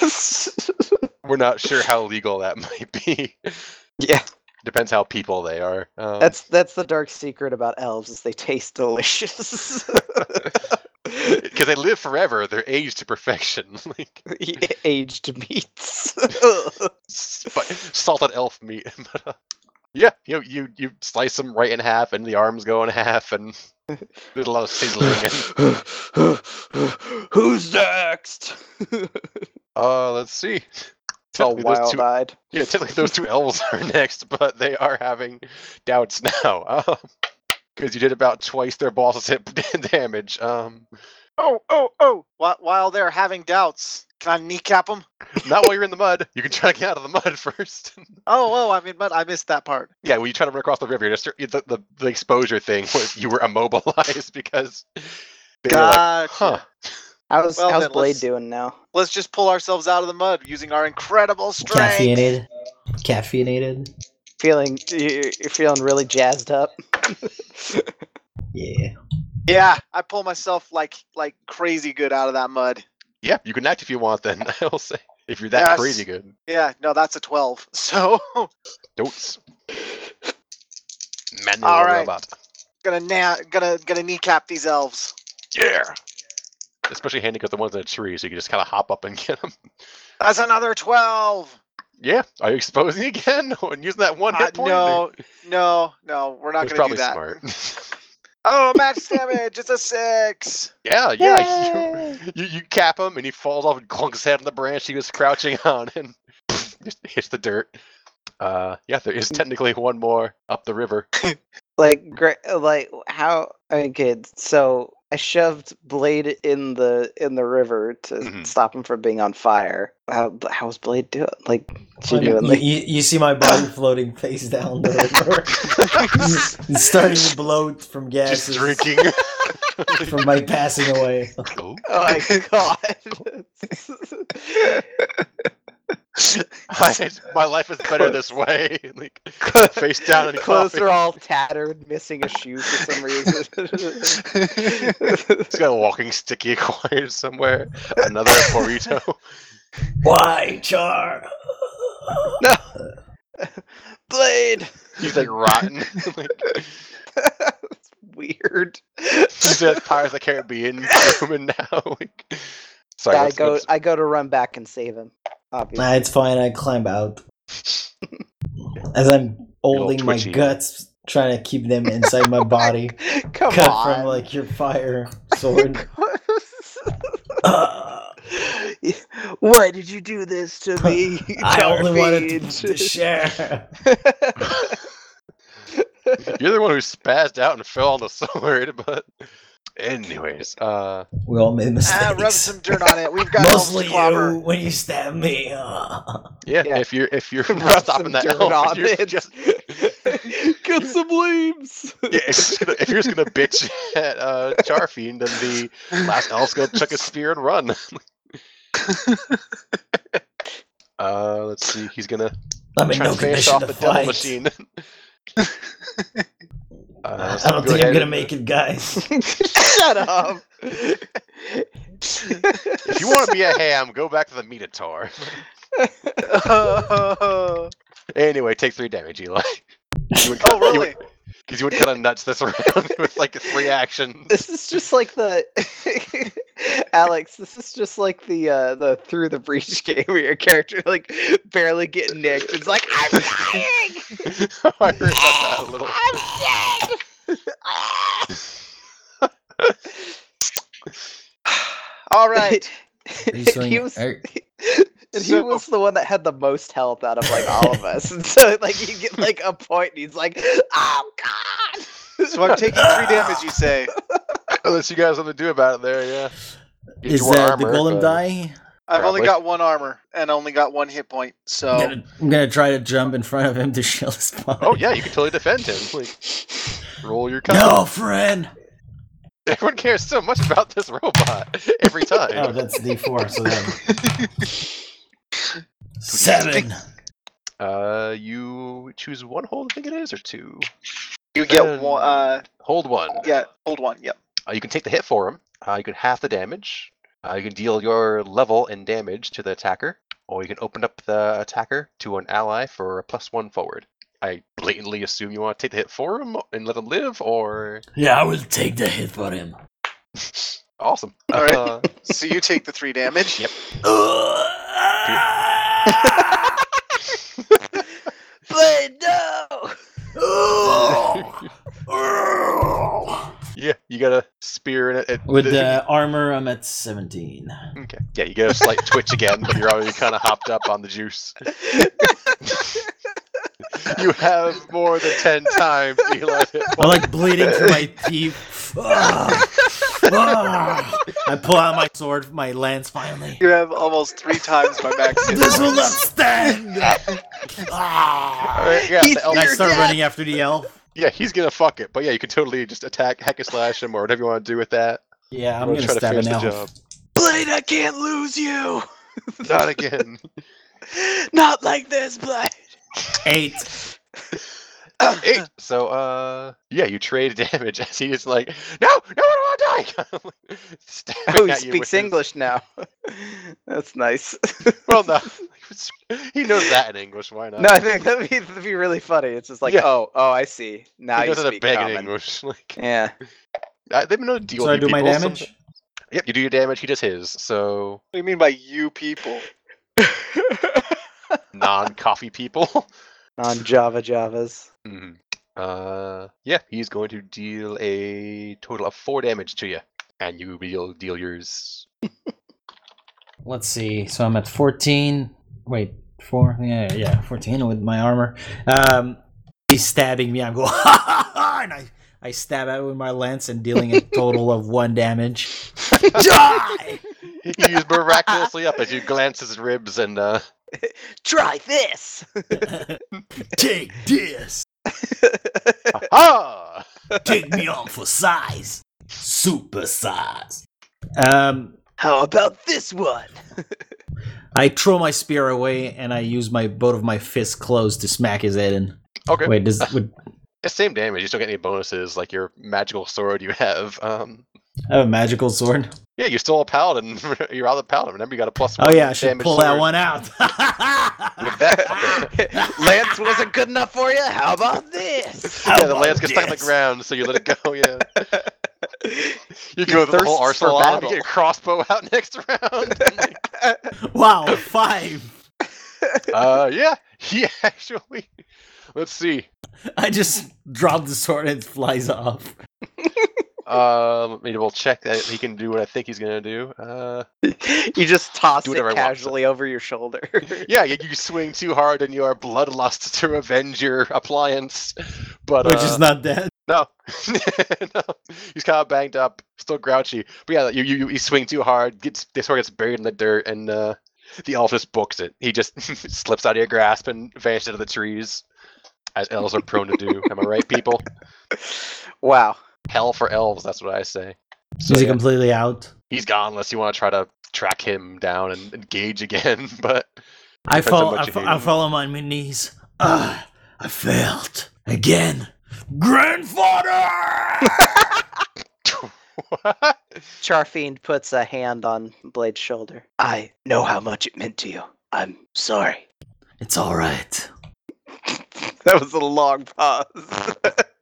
we're not sure how legal that might be. Yeah, Depends how people they are. that's the dark secret about elves is they taste delicious. Because they live forever, they're aged to perfection. Like Aged meats. salted elf meat. But, yeah, you slice them right in half, and the arms go in half, and there's a lot of sizzling. And, Who's next? let's see. All Technically, those two- wild-eyed. Yeah, technically those two elves are next, but they are having doubts now. Because you did about twice their boss's hit damage. Oh! While they're having doubts, can I kneecap them? Not while you're in the mud. You can try to get out of the mud first. I mean, but I missed that part. Yeah, when you try to run across the river, the exposure thing was you were immobilized because they were like, Gotcha. huh. How's Well, then, Blade let's- doing now? Let's just pull ourselves out of the mud using our incredible strength. Caffeinated. You're feeling really jazzed up. Yeah. Yeah, I pull myself like crazy good out of that mud. Yeah, you can act if you want then, I'll say. If you're that Yes. crazy good. Yeah, no, that's a 12. So Don't. Manual All right. robot. gonna kneecap these elves. Yeah. Especially handy because the ones in a tree, so you can just kind of hop up and get them. That's another 12. Yeah. Are you exposing again? And using that one hit point? No, we're not It's gonna probably do that. smart. Oh, match damage. It's a 6. yeah. You cap him, and he falls off and clunks his head on the branch he was crouching on, and just hits the dirt. Yeah, there is technically one more up the river. How? Okay, so I shoved Blade in the river to Mhm. stop him from being on fire. How's Blade doing? Like, she You, doing like you see my body floating face down the river. It's starting to bloat from Just gases. drinking. from my passing away. Oh. Oh my god. My life is better this way. Like, face down and Clothes coffee. are all tattered, missing a shoe for some reason. He's got a walking stick he acquired somewhere. Another burrito. Why, Char? No! Blade! He's like rotten. Like, That's weird. he's at Pirates of the Caribbean human now. Like, sorry, Yeah, let's- I go to run back and save him. Obviously. Nah, it's fine. I climb out as I'm holding my twitchy. guts, trying to keep them inside my body, Come cut on. from like your fire sword. Why did you do this to me? I only wanted Jarfeed? to share. You're the one who spazzed out and fell on the sword, but anyways, We all made mistakes. Rub some dirt on it. We've got Mostly elves to clobber. you when you stab me. yeah, Yeah. if you're Rub not stopping some that dirt elf, on you're it. just Get some leaves. yeah, if you're just gonna bitch at Charfiend, then the last elf's gonna chuck a spear and run. Let's see, he's gonna I'm in try no to finish condition off to the devil fight. machine. I don't think I'm gonna make it, guys. Shut up. If you want to be a ham, go back to the Minotaur. Anyway, take 3 damage, Eli. Oh, really? Because you went kind of nuts this round with like 3 actions. This is just like the Alex. This is just like the Through the Breach game where your character like barely getting nicked. It's like I'm dying. I heard about that a little. I'm dead. All right. Are you feeling- he was. are- And he So- was the one that had the most health out of like all of us. And so like you get like a point and he's like, oh god. So I'm taking 3 damage, you say? Unless you guys have to do about it there, yeah. Get Is your that the armor, golem but- die? I've only Probably. got 1 armor and only got 1 hit point. So I'm gonna try to jump in front of him to shield his body. Oh yeah, you can totally defend him. Like, roll your con. No, friend. Everyone cares so much about this robot every time. Oh, that's D4. So then 7. You choose 1 hold, I think it is, or 2. you get 1. Hold 1. Yeah, hold 1. Yep. You can take the hit for him. You can half the damage. You can deal your level in damage to the attacker, or you can open up the attacker to an ally for a +1 forward. I blatantly assume you want to take the hit for him and let him live, or Yeah, I will take the hit for him. awesome. All right. So you take the 3 damage. Yep. Blade, no. Yeah, you got a spear in it. With the armor, I'm at 17. Okay. Yeah, you get a slight twitch again, but you're already kind of hopped up on the juice. You have more than 10 times Eli. I'm like bleeding through my teeth. I pull out my sword, my lance finally. You have almost 3 times my max hit This will points. not stand! Alright, yeah, He's the elf- And I You're start dead. running after the elf. yeah, he's gonna fuck it, but yeah, you can totally just attack, hack and slash him, or whatever you want to do with that. Yeah, I'm We'll gonna try to stab finish an the elf. job. Blade, I can't lose you. Not again. Not like this, Blade. 8. 8. So, yeah, you trade damage as he is like, no, I don't want to die. Stabbing Oh, he at you with speaks his- English now. That's nice. Well, no, he knows that in English. Why not? No, I think that'd be really funny. It's just like, Yeah. oh, I see. Now he you knows how to speak beg in common. English. Like, Yeah. they've been known to deal So I with do you my people damage? Yep, you do your damage. He does his. So What do you mean by you people? non-coffee people. On Javas. Mhm. Yeah, he's going to deal a total of 4 damage to you, and you will deal yours. Let's see. So I'm at 14. Wait, 4? Yeah, 14 with my armor. He's stabbing me. I'm going, ha ha ha! And I stab out with my lance and dealing a total of 1 damage. Die! He's miraculously up as you glance his ribs and Try this. Take this! ah! Take me on for size! Super size. How about this one? I throw my spear away and I use both of my fists closed to smack his head in. Okay. Wait, It's the same damage. You still get any bonuses like your magical sword you have. I have a magical sword? Yeah, you're still a paladin. You're out of the paladin. Remember, you got a +1. Oh yeah, I should damage pull sword. that one out. With that, Lance wasn't good enough for you? How about this? yeah, the lance gets stuck on the ground, so you let it go. Yeah. You go with the whole thirsts for arsenal on. You battle. get your crossbow out next round. Wow, 5. Yeah. He actually. Let's see. I just drop the sword and it flies off. Maybe we'll check that he can do what I think he's gonna do. You just toss Do it whatever I want. casually over your shoulder. Yeah, you swing too hard in your bloodlust to revenge your appliance, but Which is not dead. no, no, he's kind of banged up, still grouchy. But yeah, you swing too hard, the sword gets buried in the dirt, and the elf just books it. He just slips out of your grasp and vanishes into the trees, as elves are prone to do. Am I right, people? Wow. Hell for elves, that's what I say. So, Is he yeah, completely out? he's gone unless you want to try to track him down and engage again. But I depends on fall. what you I do. fall on my knees. I failed again, grandfather. What? Charfiend puts a hand on Blade's shoulder. I know how much it meant to you. I'm sorry. It's all right. That was a long pause.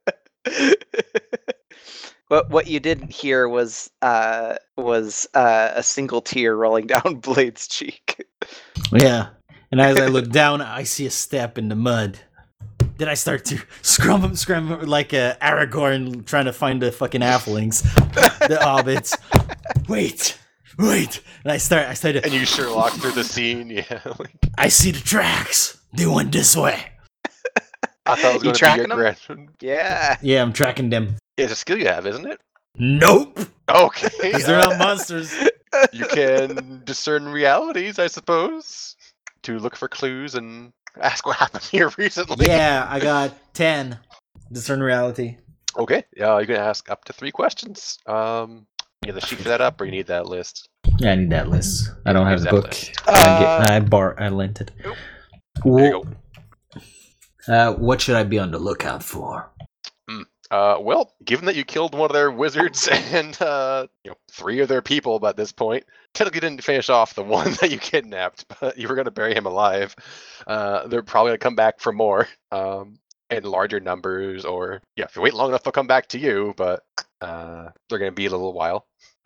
What you didn't hear was a single tear rolling down Blade's cheek. Yeah. And as I look down, I see a step in the mud. Then I start to scrum like Aragorn trying to find the fucking halflings, the hobbits. Wait. And I start to. And you Sherlock through the scene, yeah. Like, I see the tracks. They went this way. I thought it was You going to be tracking your them? grand. Yeah. Yeah, I'm tracking them. It's a skill you have, isn't it? Nope. Okay. Because they're not monsters. You can discern realities, I suppose, to look for clues and ask what happened here recently. Yeah, I got 10. Discern reality. Okay. Yeah, you can ask up to 3 questions. You need the sheet for that up, or you need that list? Yeah, I need that list. I don't have Use the that book. list. I lent it. Nope. There you go. What should I be on the lookout for? Well, given that you killed one of their wizards and 3 of their people by this point, technically didn't finish off the one that you kidnapped, but you were going to bury him alive. They're probably going to come back for more in larger numbers, or if you wait long enough, they'll come back to you. But they're going to be a little while.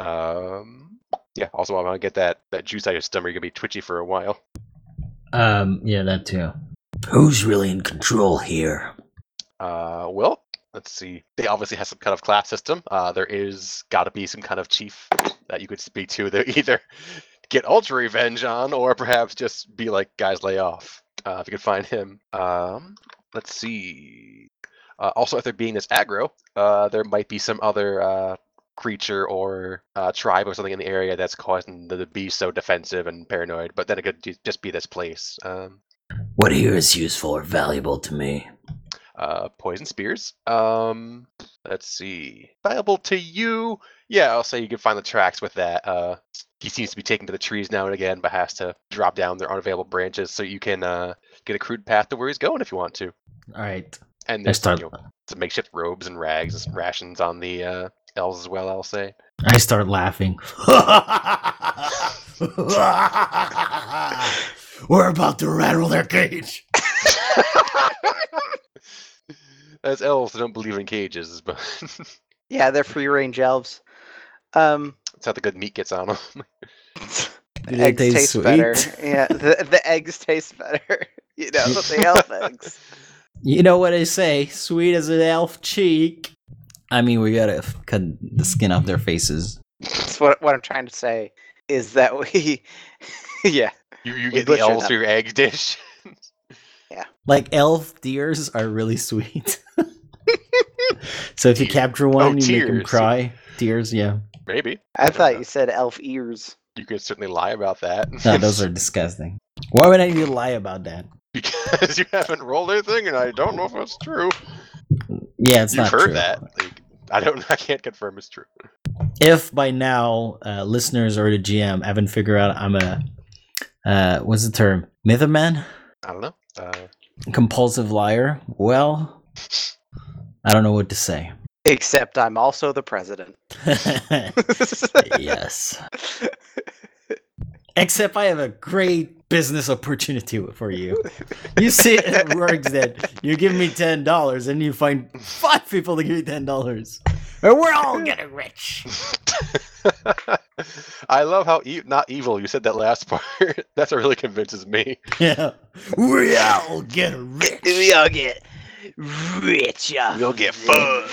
Also, I want to get that juice out of your stomach. You're going to be twitchy for a while. Yeah, that too. Who's really in control here? Well, let's see. They obviously have some kind of class system. There is got to be some kind of chief that you could speak to. They either get ultra revenge on, or perhaps just be like, guys, lay off. If you could find him. Let's see. Also, if they're being this aggro, there might be some other creature or tribe or something in the area that's causing them to be so defensive and paranoid. But then it could just be this place. What here is useful or valuable to me? Poison spears. Let's see. Valuable to you? Yeah, I'll say you can find the tracks with that. He seems to be taken to the trees now and again, but has to drop down their unavailable branches, so you can get a crude path to where he's going if you want to. All right. And there's some makeshift robes and rags and rations on the elves as well, I'll say. I start laughing. We're about to rattle their cage. As elves, they don't believe in cages, but Yeah, they're free range elves. that's how the good meat gets on them. Do they Eggs taste taste sweet? better. Yeah, the eggs taste better. The elf eggs. You know what they say, sweet as an elf cheek. I mean, we gotta cut the skin off their faces. That's what I'm trying to say is that we, yeah. You We get the butchered elves them. for your egg dish. Like elf tears are really sweet. So if you capture one, you make them tears. cry. Tears, yeah. Maybe. I thought you said elf ears. You could certainly lie about that. No, those are disgusting. Why would I need to lie about that? Because you haven't rolled anything, and I don't know if it's true. Yeah, it's You've not heard true. that. Like, I can't confirm it's true. If by now listeners or the GM haven't figured out I'm a what's the term? Mythoman? I don't know. Compulsive liar? Well, I don't know what to say. Except I'm also the president. Yes. Except I have a great business opportunity for you. You see it works that you give me $10 and you find 5 people to give you $10. And we're all getting rich. I love how not evil you said that last part. That's what really convinces me. Yeah. We all get rich. We all get rich. We'll get fun.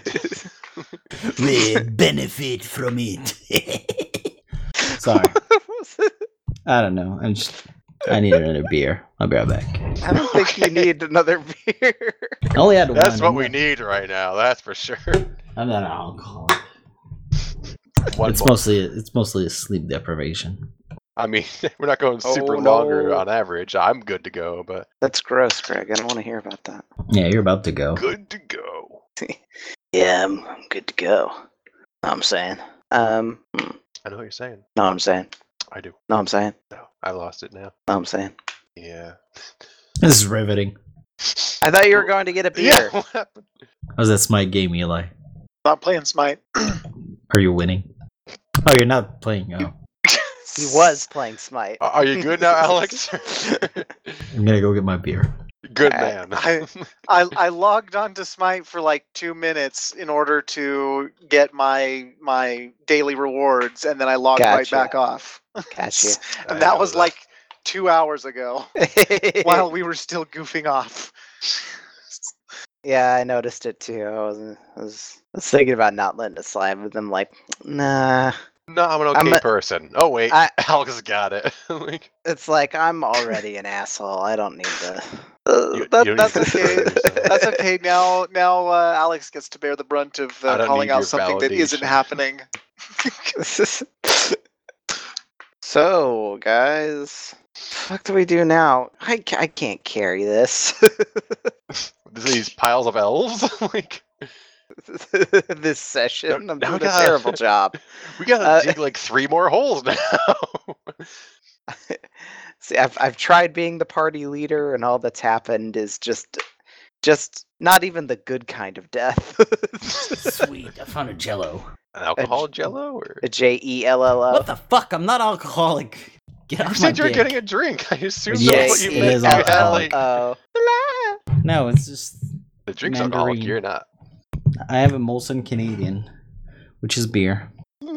We benefit from it. Sorry. I don't know. I need another beer. I'll be right back. I don't think you need another beer. I only had one. That's what we need right now. That's for sure. I'm not an alcoholic. One It's more. mostly a sleep deprivation. I mean, we're not going super Oh, longer no. on average. I'm good to go, but That's gross, Greg. I don't want to hear about that. Yeah, you're about to go. good to go. Yeah, I'm good to go. Know what I'm saying. I know what you're saying. No, I'm saying. I do. No, I'm saying. No, I lost it now. No, I'm saying. Yeah. This is riveting. I thought you were going to get a beer. Yeah. What happened? How's that Smite game, Eli? Not playing Smite. Are you winning? Oh, you're not playing. Oh. He was playing Smite. Are you good now, Alex? I'm gonna go get my beer. Good Alright. man. I logged on to Smite for like 2 minutes in order to get my daily rewards, and then I logged right Gotcha. back off. Catch you. And that was like 2 hours ago, while we were still goofing off. Yeah, I noticed it too. I was thinking about not letting it slide, but I'm like, nah. No, I'm an I'm okay a- person. Oh wait, I- Alex got it. Like, It's like I'm already an asshole. I don't need to. you don't That's need to okay. defend yourself. That's okay. Now Alex gets to bear the brunt of I don't calling need out your something that isn't validation. happening. So, guys, what do we do now? I can't carry this. These piles of elves. Like, This session. I'm Now doing we a gotta- terrible job. we gotta Uh, dig like 3 more holes now. See, I've tried being the party leader, and all that's happened is just not even the good kind of death. Sweet, I found a Jello. An alcohol jello, or A JELLO. What the fuck? I'm not alcoholic. Get you off my said you were dick. getting a drink. I assumed Yes, that's what you it meant. is You had, alcoholic. like, No, it's just the drink's Mandarin. alcoholic. You're not. I have a Molson Canadian, which is beer.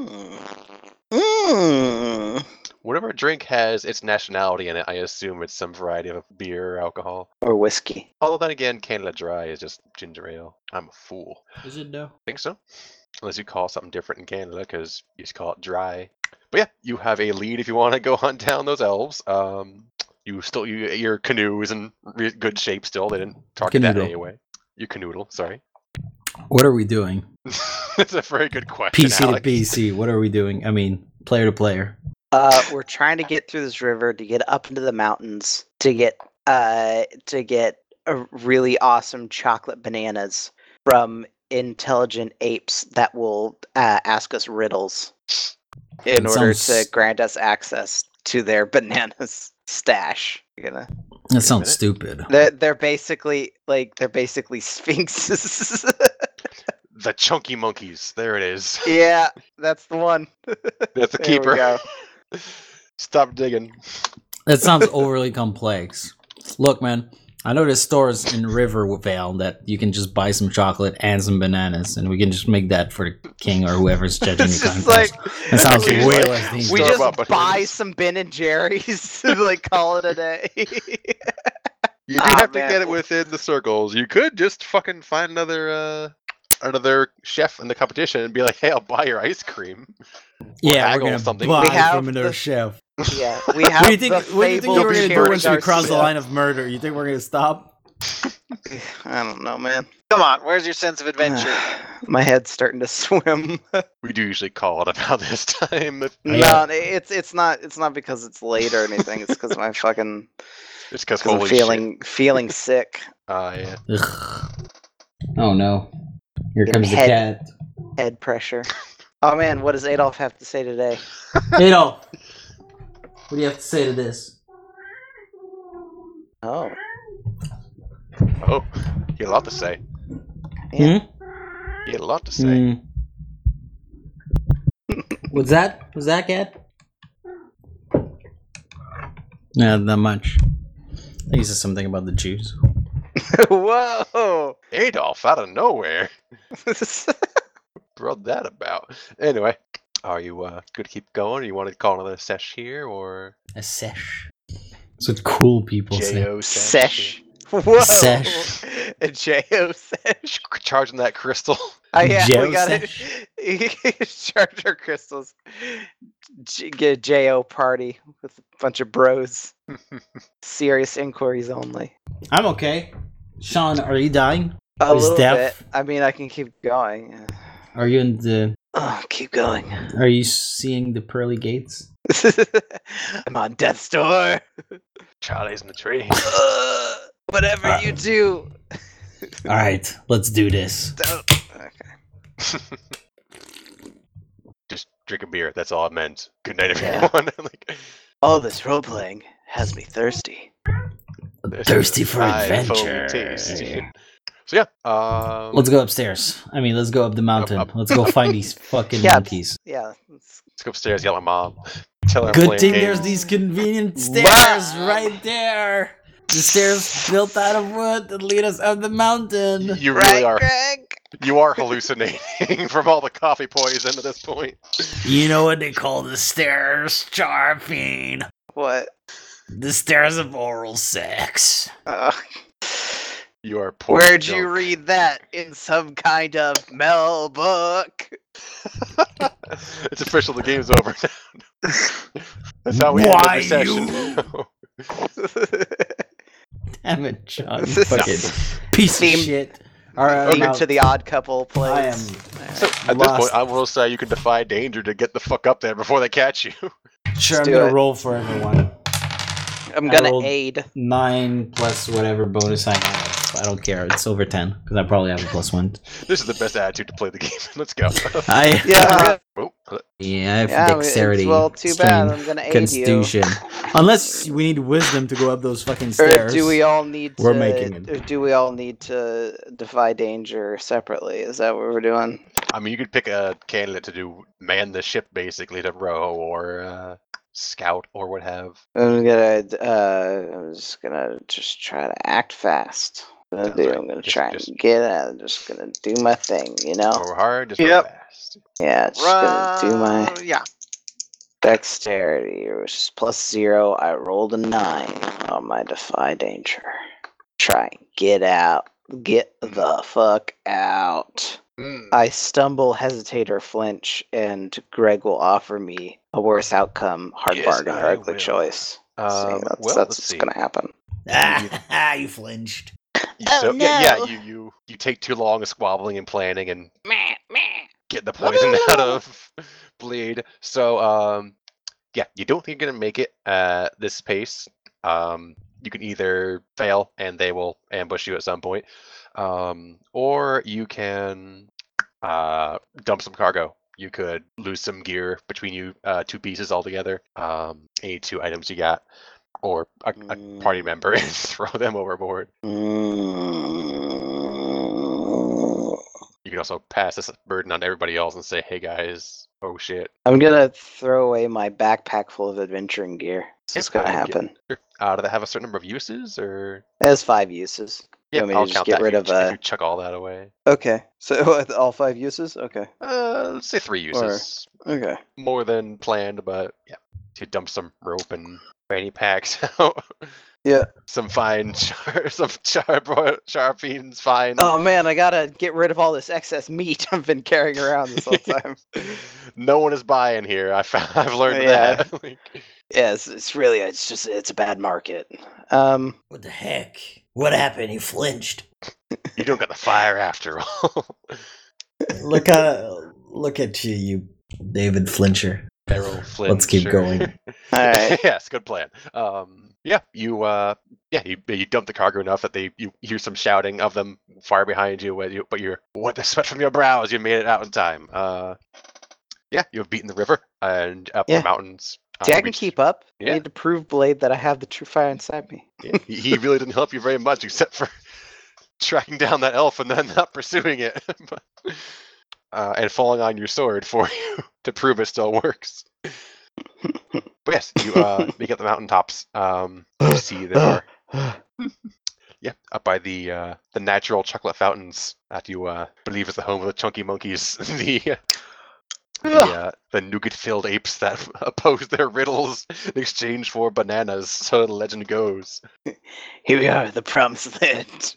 Mm. Whatever drink has its nationality in it, I assume it's some variety of beer or alcohol. Or whiskey. Although then again, Canada Dry is just ginger ale. I'm a fool. Is it though? Think so? Unless you call something different in Canada, because you just call it dry. But yeah, you have a lead if you want to go hunt down those elves. Your canoe is in good shape still. They didn't talk you that Canoodle. anyway. Your canoodle, sorry. What are we doing? That's a very good question, PC to Alex. PC. What are we doing? I mean, player to player. We're trying to get through this river to get up into the mountains to get a really awesome chocolate bananas from intelligent apes that will ask us riddles in That order sounds- to grant us access to their bananas stash. You're gonna. That sounds minute. stupid. They're basically sphinxes. The chunky monkeys. There it is. Yeah, that's the one. That's a There we keeper. go. Stop digging. That sounds overly complex. Look, man, I know there's stores in Rivervale that you can just buy some chocolate and some bananas, and we can just make that for the king or whoever's judging the It's just contest. like That sounds We way just- less dangerous. we Store just bought buy bananas. some Ben and Jerry's to like call it a day. You do Ah, have to man. get it within the circles. You could just fucking find another chef in the competition and be like, "Hey, I'll buy your ice cream." Yeah, we're haggle gonna something. buy We have from another the- chef. Yeah, we have What do you think? the What do you think fabled we're gonna do Cherry once we cross the Garcia. line of murder? You think we're gonna stop? I don't know, man. Come on, where's your sense of adventure? My head's starting to swim. We do usually call it about this time. Yeah. No, it's not because it's late or anything. It's because my fucking It's because I'm holy feeling sick. shit. Yeah. Ugh. Oh no! Here Your comes the head. cat. Head pressure. Oh man, what does Adolf have to say today? Adolf, what do you have to say to this? Oh, Oh, he had a lot to say. yeah. He had a lot to say. What's that? Was that cat? Not that much. I think he said something about the Jews. Whoa! Adolf out of nowhere. Brought that about. Anyway, are you good to keep going? Or you want to call another sesh here, or A sesh. That's what cool people say. J.O. Sesh. Whoa! Sesh. A J.O. Sesh. Charging that crystal. Oh yeah, we J.O. got Sesh? it. Charge our crystals. Get a J.O. party with a bunch of bros. Serious inquiries only. I'm okay. Sean, are you dying? A Is little deaf? bit. I mean, I can keep going. Are you in the? Oh, keep going. Are you seeing the pearly gates? I'm on death's door. Charlie's in the tree. Whatever you do. All right, let's do this. Don't. Okay. Just drink a beer. That's all it meant. Good night, Yeah. everyone. Like, All this role playing has me thirsty. Thirsty for fine, foamy adventure. taste. So yeah, Let's go upstairs. I mean, let's go up the mountain. Up. Let's go find these fucking Yeah. monkeys. Yeah. let's go upstairs. Yell at mom. Tell her I'm Good playing thing games. there's these convenient stairs Wow. right there. The stairs built out of wood that lead us up the mountain. You really Right, are. Greg? You are hallucinating from all the coffee poison at this point. You know what they call the stairs, Charfine? What? The stairs of oral sex. You are poor. Where'd you read that? In some kind of Mel book? It's official. The game's over now. That's how we end Why every session. Damn it, John. You fucking piece Theme- of shit. Alright, Theme to the Odd Couple plays. I am So at this lost. point, I will say you can defy danger to get the fuck up there before they catch you. Sure, I'm do gonna it. roll for everyone. I'm I gonna rolled- aid. 9 plus whatever bonus I have. I don't care. It's over 10 because I probably have a +1. This is the best attitude to play the game. Let's go. I Yeah. Oh, yeah, I have Yeah, dexterity. well, too bad. I'm gonna aid you. Constitution. Unless we need wisdom to go up those fucking Or stairs. do we all need to? We're making it. Or do we all need to defy danger separately? Is that what we're doing? I mean, you could pick a candidate to do man the ship, basically, to row or scout or what have. I'm just gonna try to act fast. Sounds right. I'm gonna Just- try just- and get out. I'm just gonna do my thing, you know? Row hard, just Yep. row fast. Yeah, just gonna do my Yeah. dexterity, which is +0. I rolled a 9 on my defy danger. Try and get out. Get the fuck out. I stumble, hesitate, or flinch, and Greg will offer me a worse outcome, hard Yes, bargain, or I ugly will. choice. So Well, that's let's what's see. gonna happen. Ah, you flinched. Oh, yeah, no. you take too long squabbling and planning and Meh, meh. get the poison out of bleed. So yeah, you don't think you're gonna make it at this pace. You can either fail and they will ambush you at some point, or you can dump some cargo. You could lose some gear between you, 2 pieces altogether. Any 2 items you got, or a party member and throw them overboard. You can also pass this burden on to everybody else and say, "Hey guys, oh shit." I'm gonna throw away my backpack full of adventuring gear. This is Yeah, gonna I get- happen. Sure. Do they have a certain number of uses, or It has 5 uses. yeah, want me to I'll just count get that. rid if of, if you chuck all that away. Okay, so all 5 uses? Okay. Let's say 3 uses. Okay. More than planned, but yeah. To dump some rope and fanny packs out. Yeah. Some fine sharpines, fine. Oh man, I gotta get rid of all this excess meat I've been carrying around this whole time. No one is buying here. I've learned Yeah. that. Like, Yeah, it's a bad market. What the heck? What happened? He flinched. you don't got the fire after all. Look at you David Flincher. Barrel flint. Let's keep sure. going. Alright. Yes, good plan. Yeah, you dump the cargo enough that you hear some shouting of them far behind you, but you're what the sweat from your brows. You made it out in time. Yeah, you have beaten the river and up the mountains. See, I you can reached- keep up. I Yeah. need to prove, Blade, that I have the true fire inside me. Yeah, he really didn't help you very much, except for tracking down that elf and then not pursuing it, and falling on your sword for you to prove it still works. But yes, you make it the mountaintops. You see there are up by the natural chocolate fountains that you believe is the home of the chunky monkeys, the nougat-filled apes that oppose their riddles in exchange for bananas. So the legend goes. Here we are, the promised land.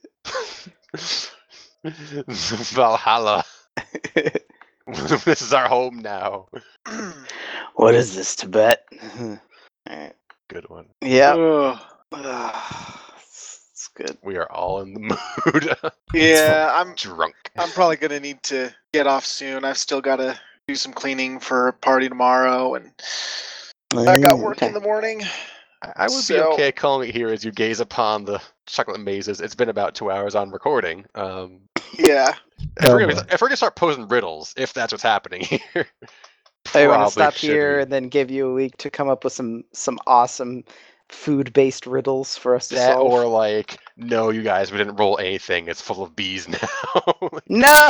Valhalla. This is our home now. What is this, Tibet? Good one. Yeah. Ugh. It's good. We are all in the mood. Yeah, I'm Drunk. probably gonna need to get off soon. I've still got to do some cleaning for a party tomorrow, and I got work in the morning. I would be So- okay calling it here as you gaze upon the chocolate mazes. It's been about 2 hours on recording. Yeah. If we're boy. gonna start posing riddles, if that's what's happening here, I want probably to stop should here we? and then give you a week to come up with some awesome food-based riddles for us to That, solve. or like, no, you guys, we didn't roll anything. It's full of bees now. No!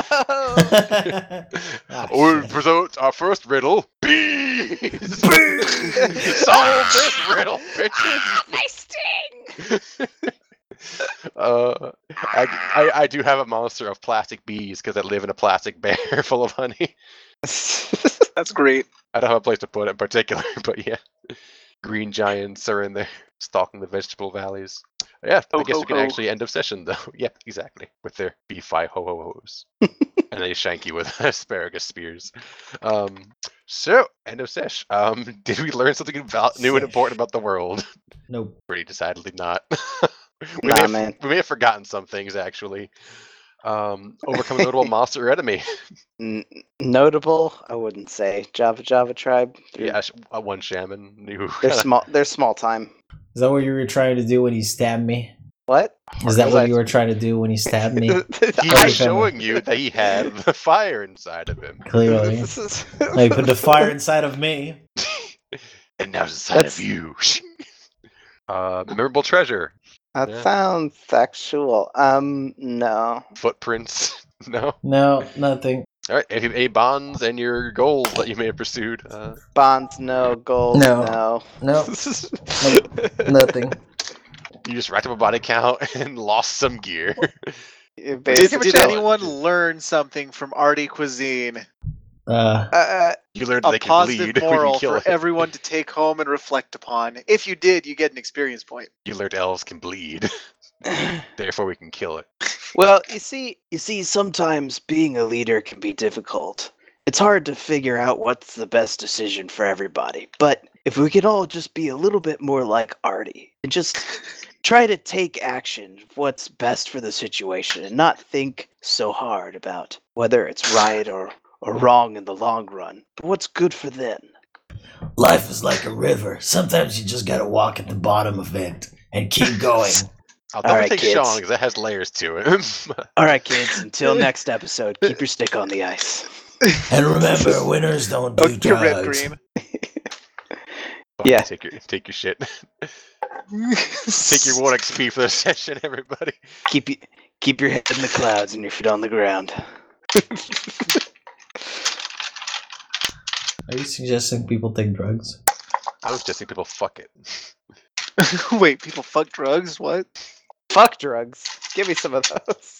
Ah, We'll shit. present our first riddle: bees. Solve this riddle, bitches. My sting! I do have a monster of plastic bees because I live in a plastic bear full of honey. That's great. I don't have a place to put it in particular, but yeah. Green giants are in there stalking the vegetable valleys. Yeah, I Ho, guess ho, we can ho. actually end of session though. Yeah, exactly. With their beefy ho ho hos. And they shank you with asparagus spears. So end of sesh. Did we learn something new and Sesh. important about the world? Nope. Pretty decidedly not. Nah, man. We may have forgotten some things actually. Overcome a notable monster or enemy. Notable, I wouldn't say. Java tribe. Yeah, one shaman knew. They're small. They're small time. Is that what you were trying to do when you stabbed me? What? Is that Was what I- you were trying to do when you stabbed me? He I- was showing you that he had the fire inside of him. Clearly. Like, put the fire inside of me. And now it's inside That's- of you. Memorable treasure. That Yeah. sounds sexual. No. Footprints. No. No, nothing. All right. Any bonds and your goals that you may have pursued. Bonds, no. Gold, No. no. No, nothing. You just racked up a body count and lost some gear. Did, Basically, a did challenge. anyone learn something from Artie Cuisine? You learned that A they can positive bleed when you moral kill for it. everyone to take home and reflect upon. If you did, you get an experience point. You learned elves can bleed. Therefore, we can kill it. well, you see, sometimes being a leader can be difficult. It's hard to figure out what's the best decision for everybody. But if we could all just be a little bit more like Artie and just try to take action, what's best for the situation, and not think so hard about whether it's right or wrong in the long run, but what's good for them. Life is like a river. Sometimes you just gotta walk at the bottom of it and keep going. I'll double right, take kids. Sean because that has layers to it. All right, kids, until next episode, keep your stick on the ice. And remember, winners don't do Get red drugs. green. Yeah. Take your shit. Take your 1 XP for the session, everybody. Keep your head in the clouds and your feet on the ground. Are you suggesting people take drugs? I was just saying people fuck it. Wait, people fuck drugs? What? Fuck drugs. Give me some of those.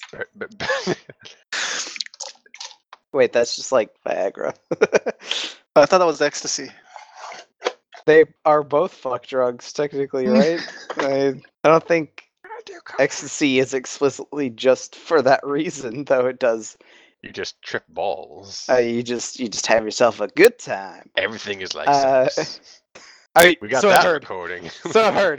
Wait, that's just like Viagra. I thought that was ecstasy. They are both fuck drugs, technically, right? I don't think ecstasy is explicitly just for that reason, though it does. You just trip balls. You just have yourself a good time. Everything is like sex. We got so that I heard. recording. So I heard.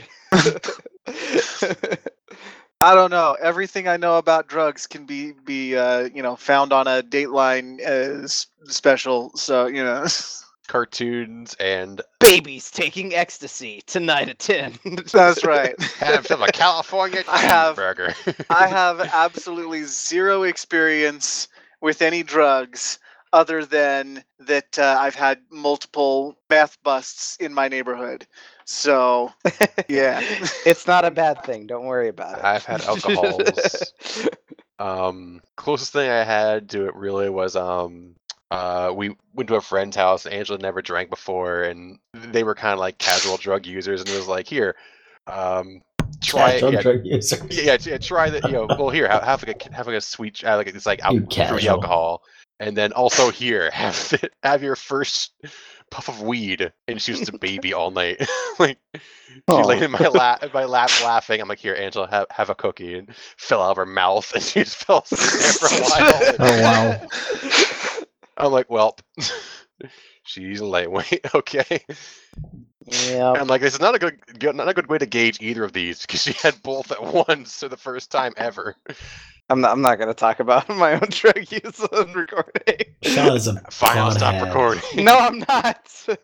I don't know. Everything I know about drugs can be found on a Dateline special. So cartoons, and Babies taking ecstasy tonight at 10. That's right. have some a California I have- cheeseburger. I have absolutely zero experience with any drugs other than that I've had multiple meth busts in my neighborhood. So, yeah. It's not a bad thing. Don't worry about it. I've had alcohols. Closest thing I had to it really was we went to a friend's house. Angela never drank before, and they were kind of like casual drug users, and it was like, here, try it. Yeah, drug user. yeah, try that. Well, here, have like a sweet, like it's like You fruity casual. alcohol, and then also here, have your first puff of weed. And she was just a baby all night. Like she laid in my lap laughing. I'm like, here, Angela, have a cookie, and fell out of her mouth, and she just fell asleep there for a while. Oh wow. I'm like, well, she's a lightweight, okay. Yeah. I'm like, this is not a good way to gauge either of these because she had both at once for the first time ever. I'm not going to talk about my own drug use on recording. Sean is a Final pothead. stop recording. No, I'm not.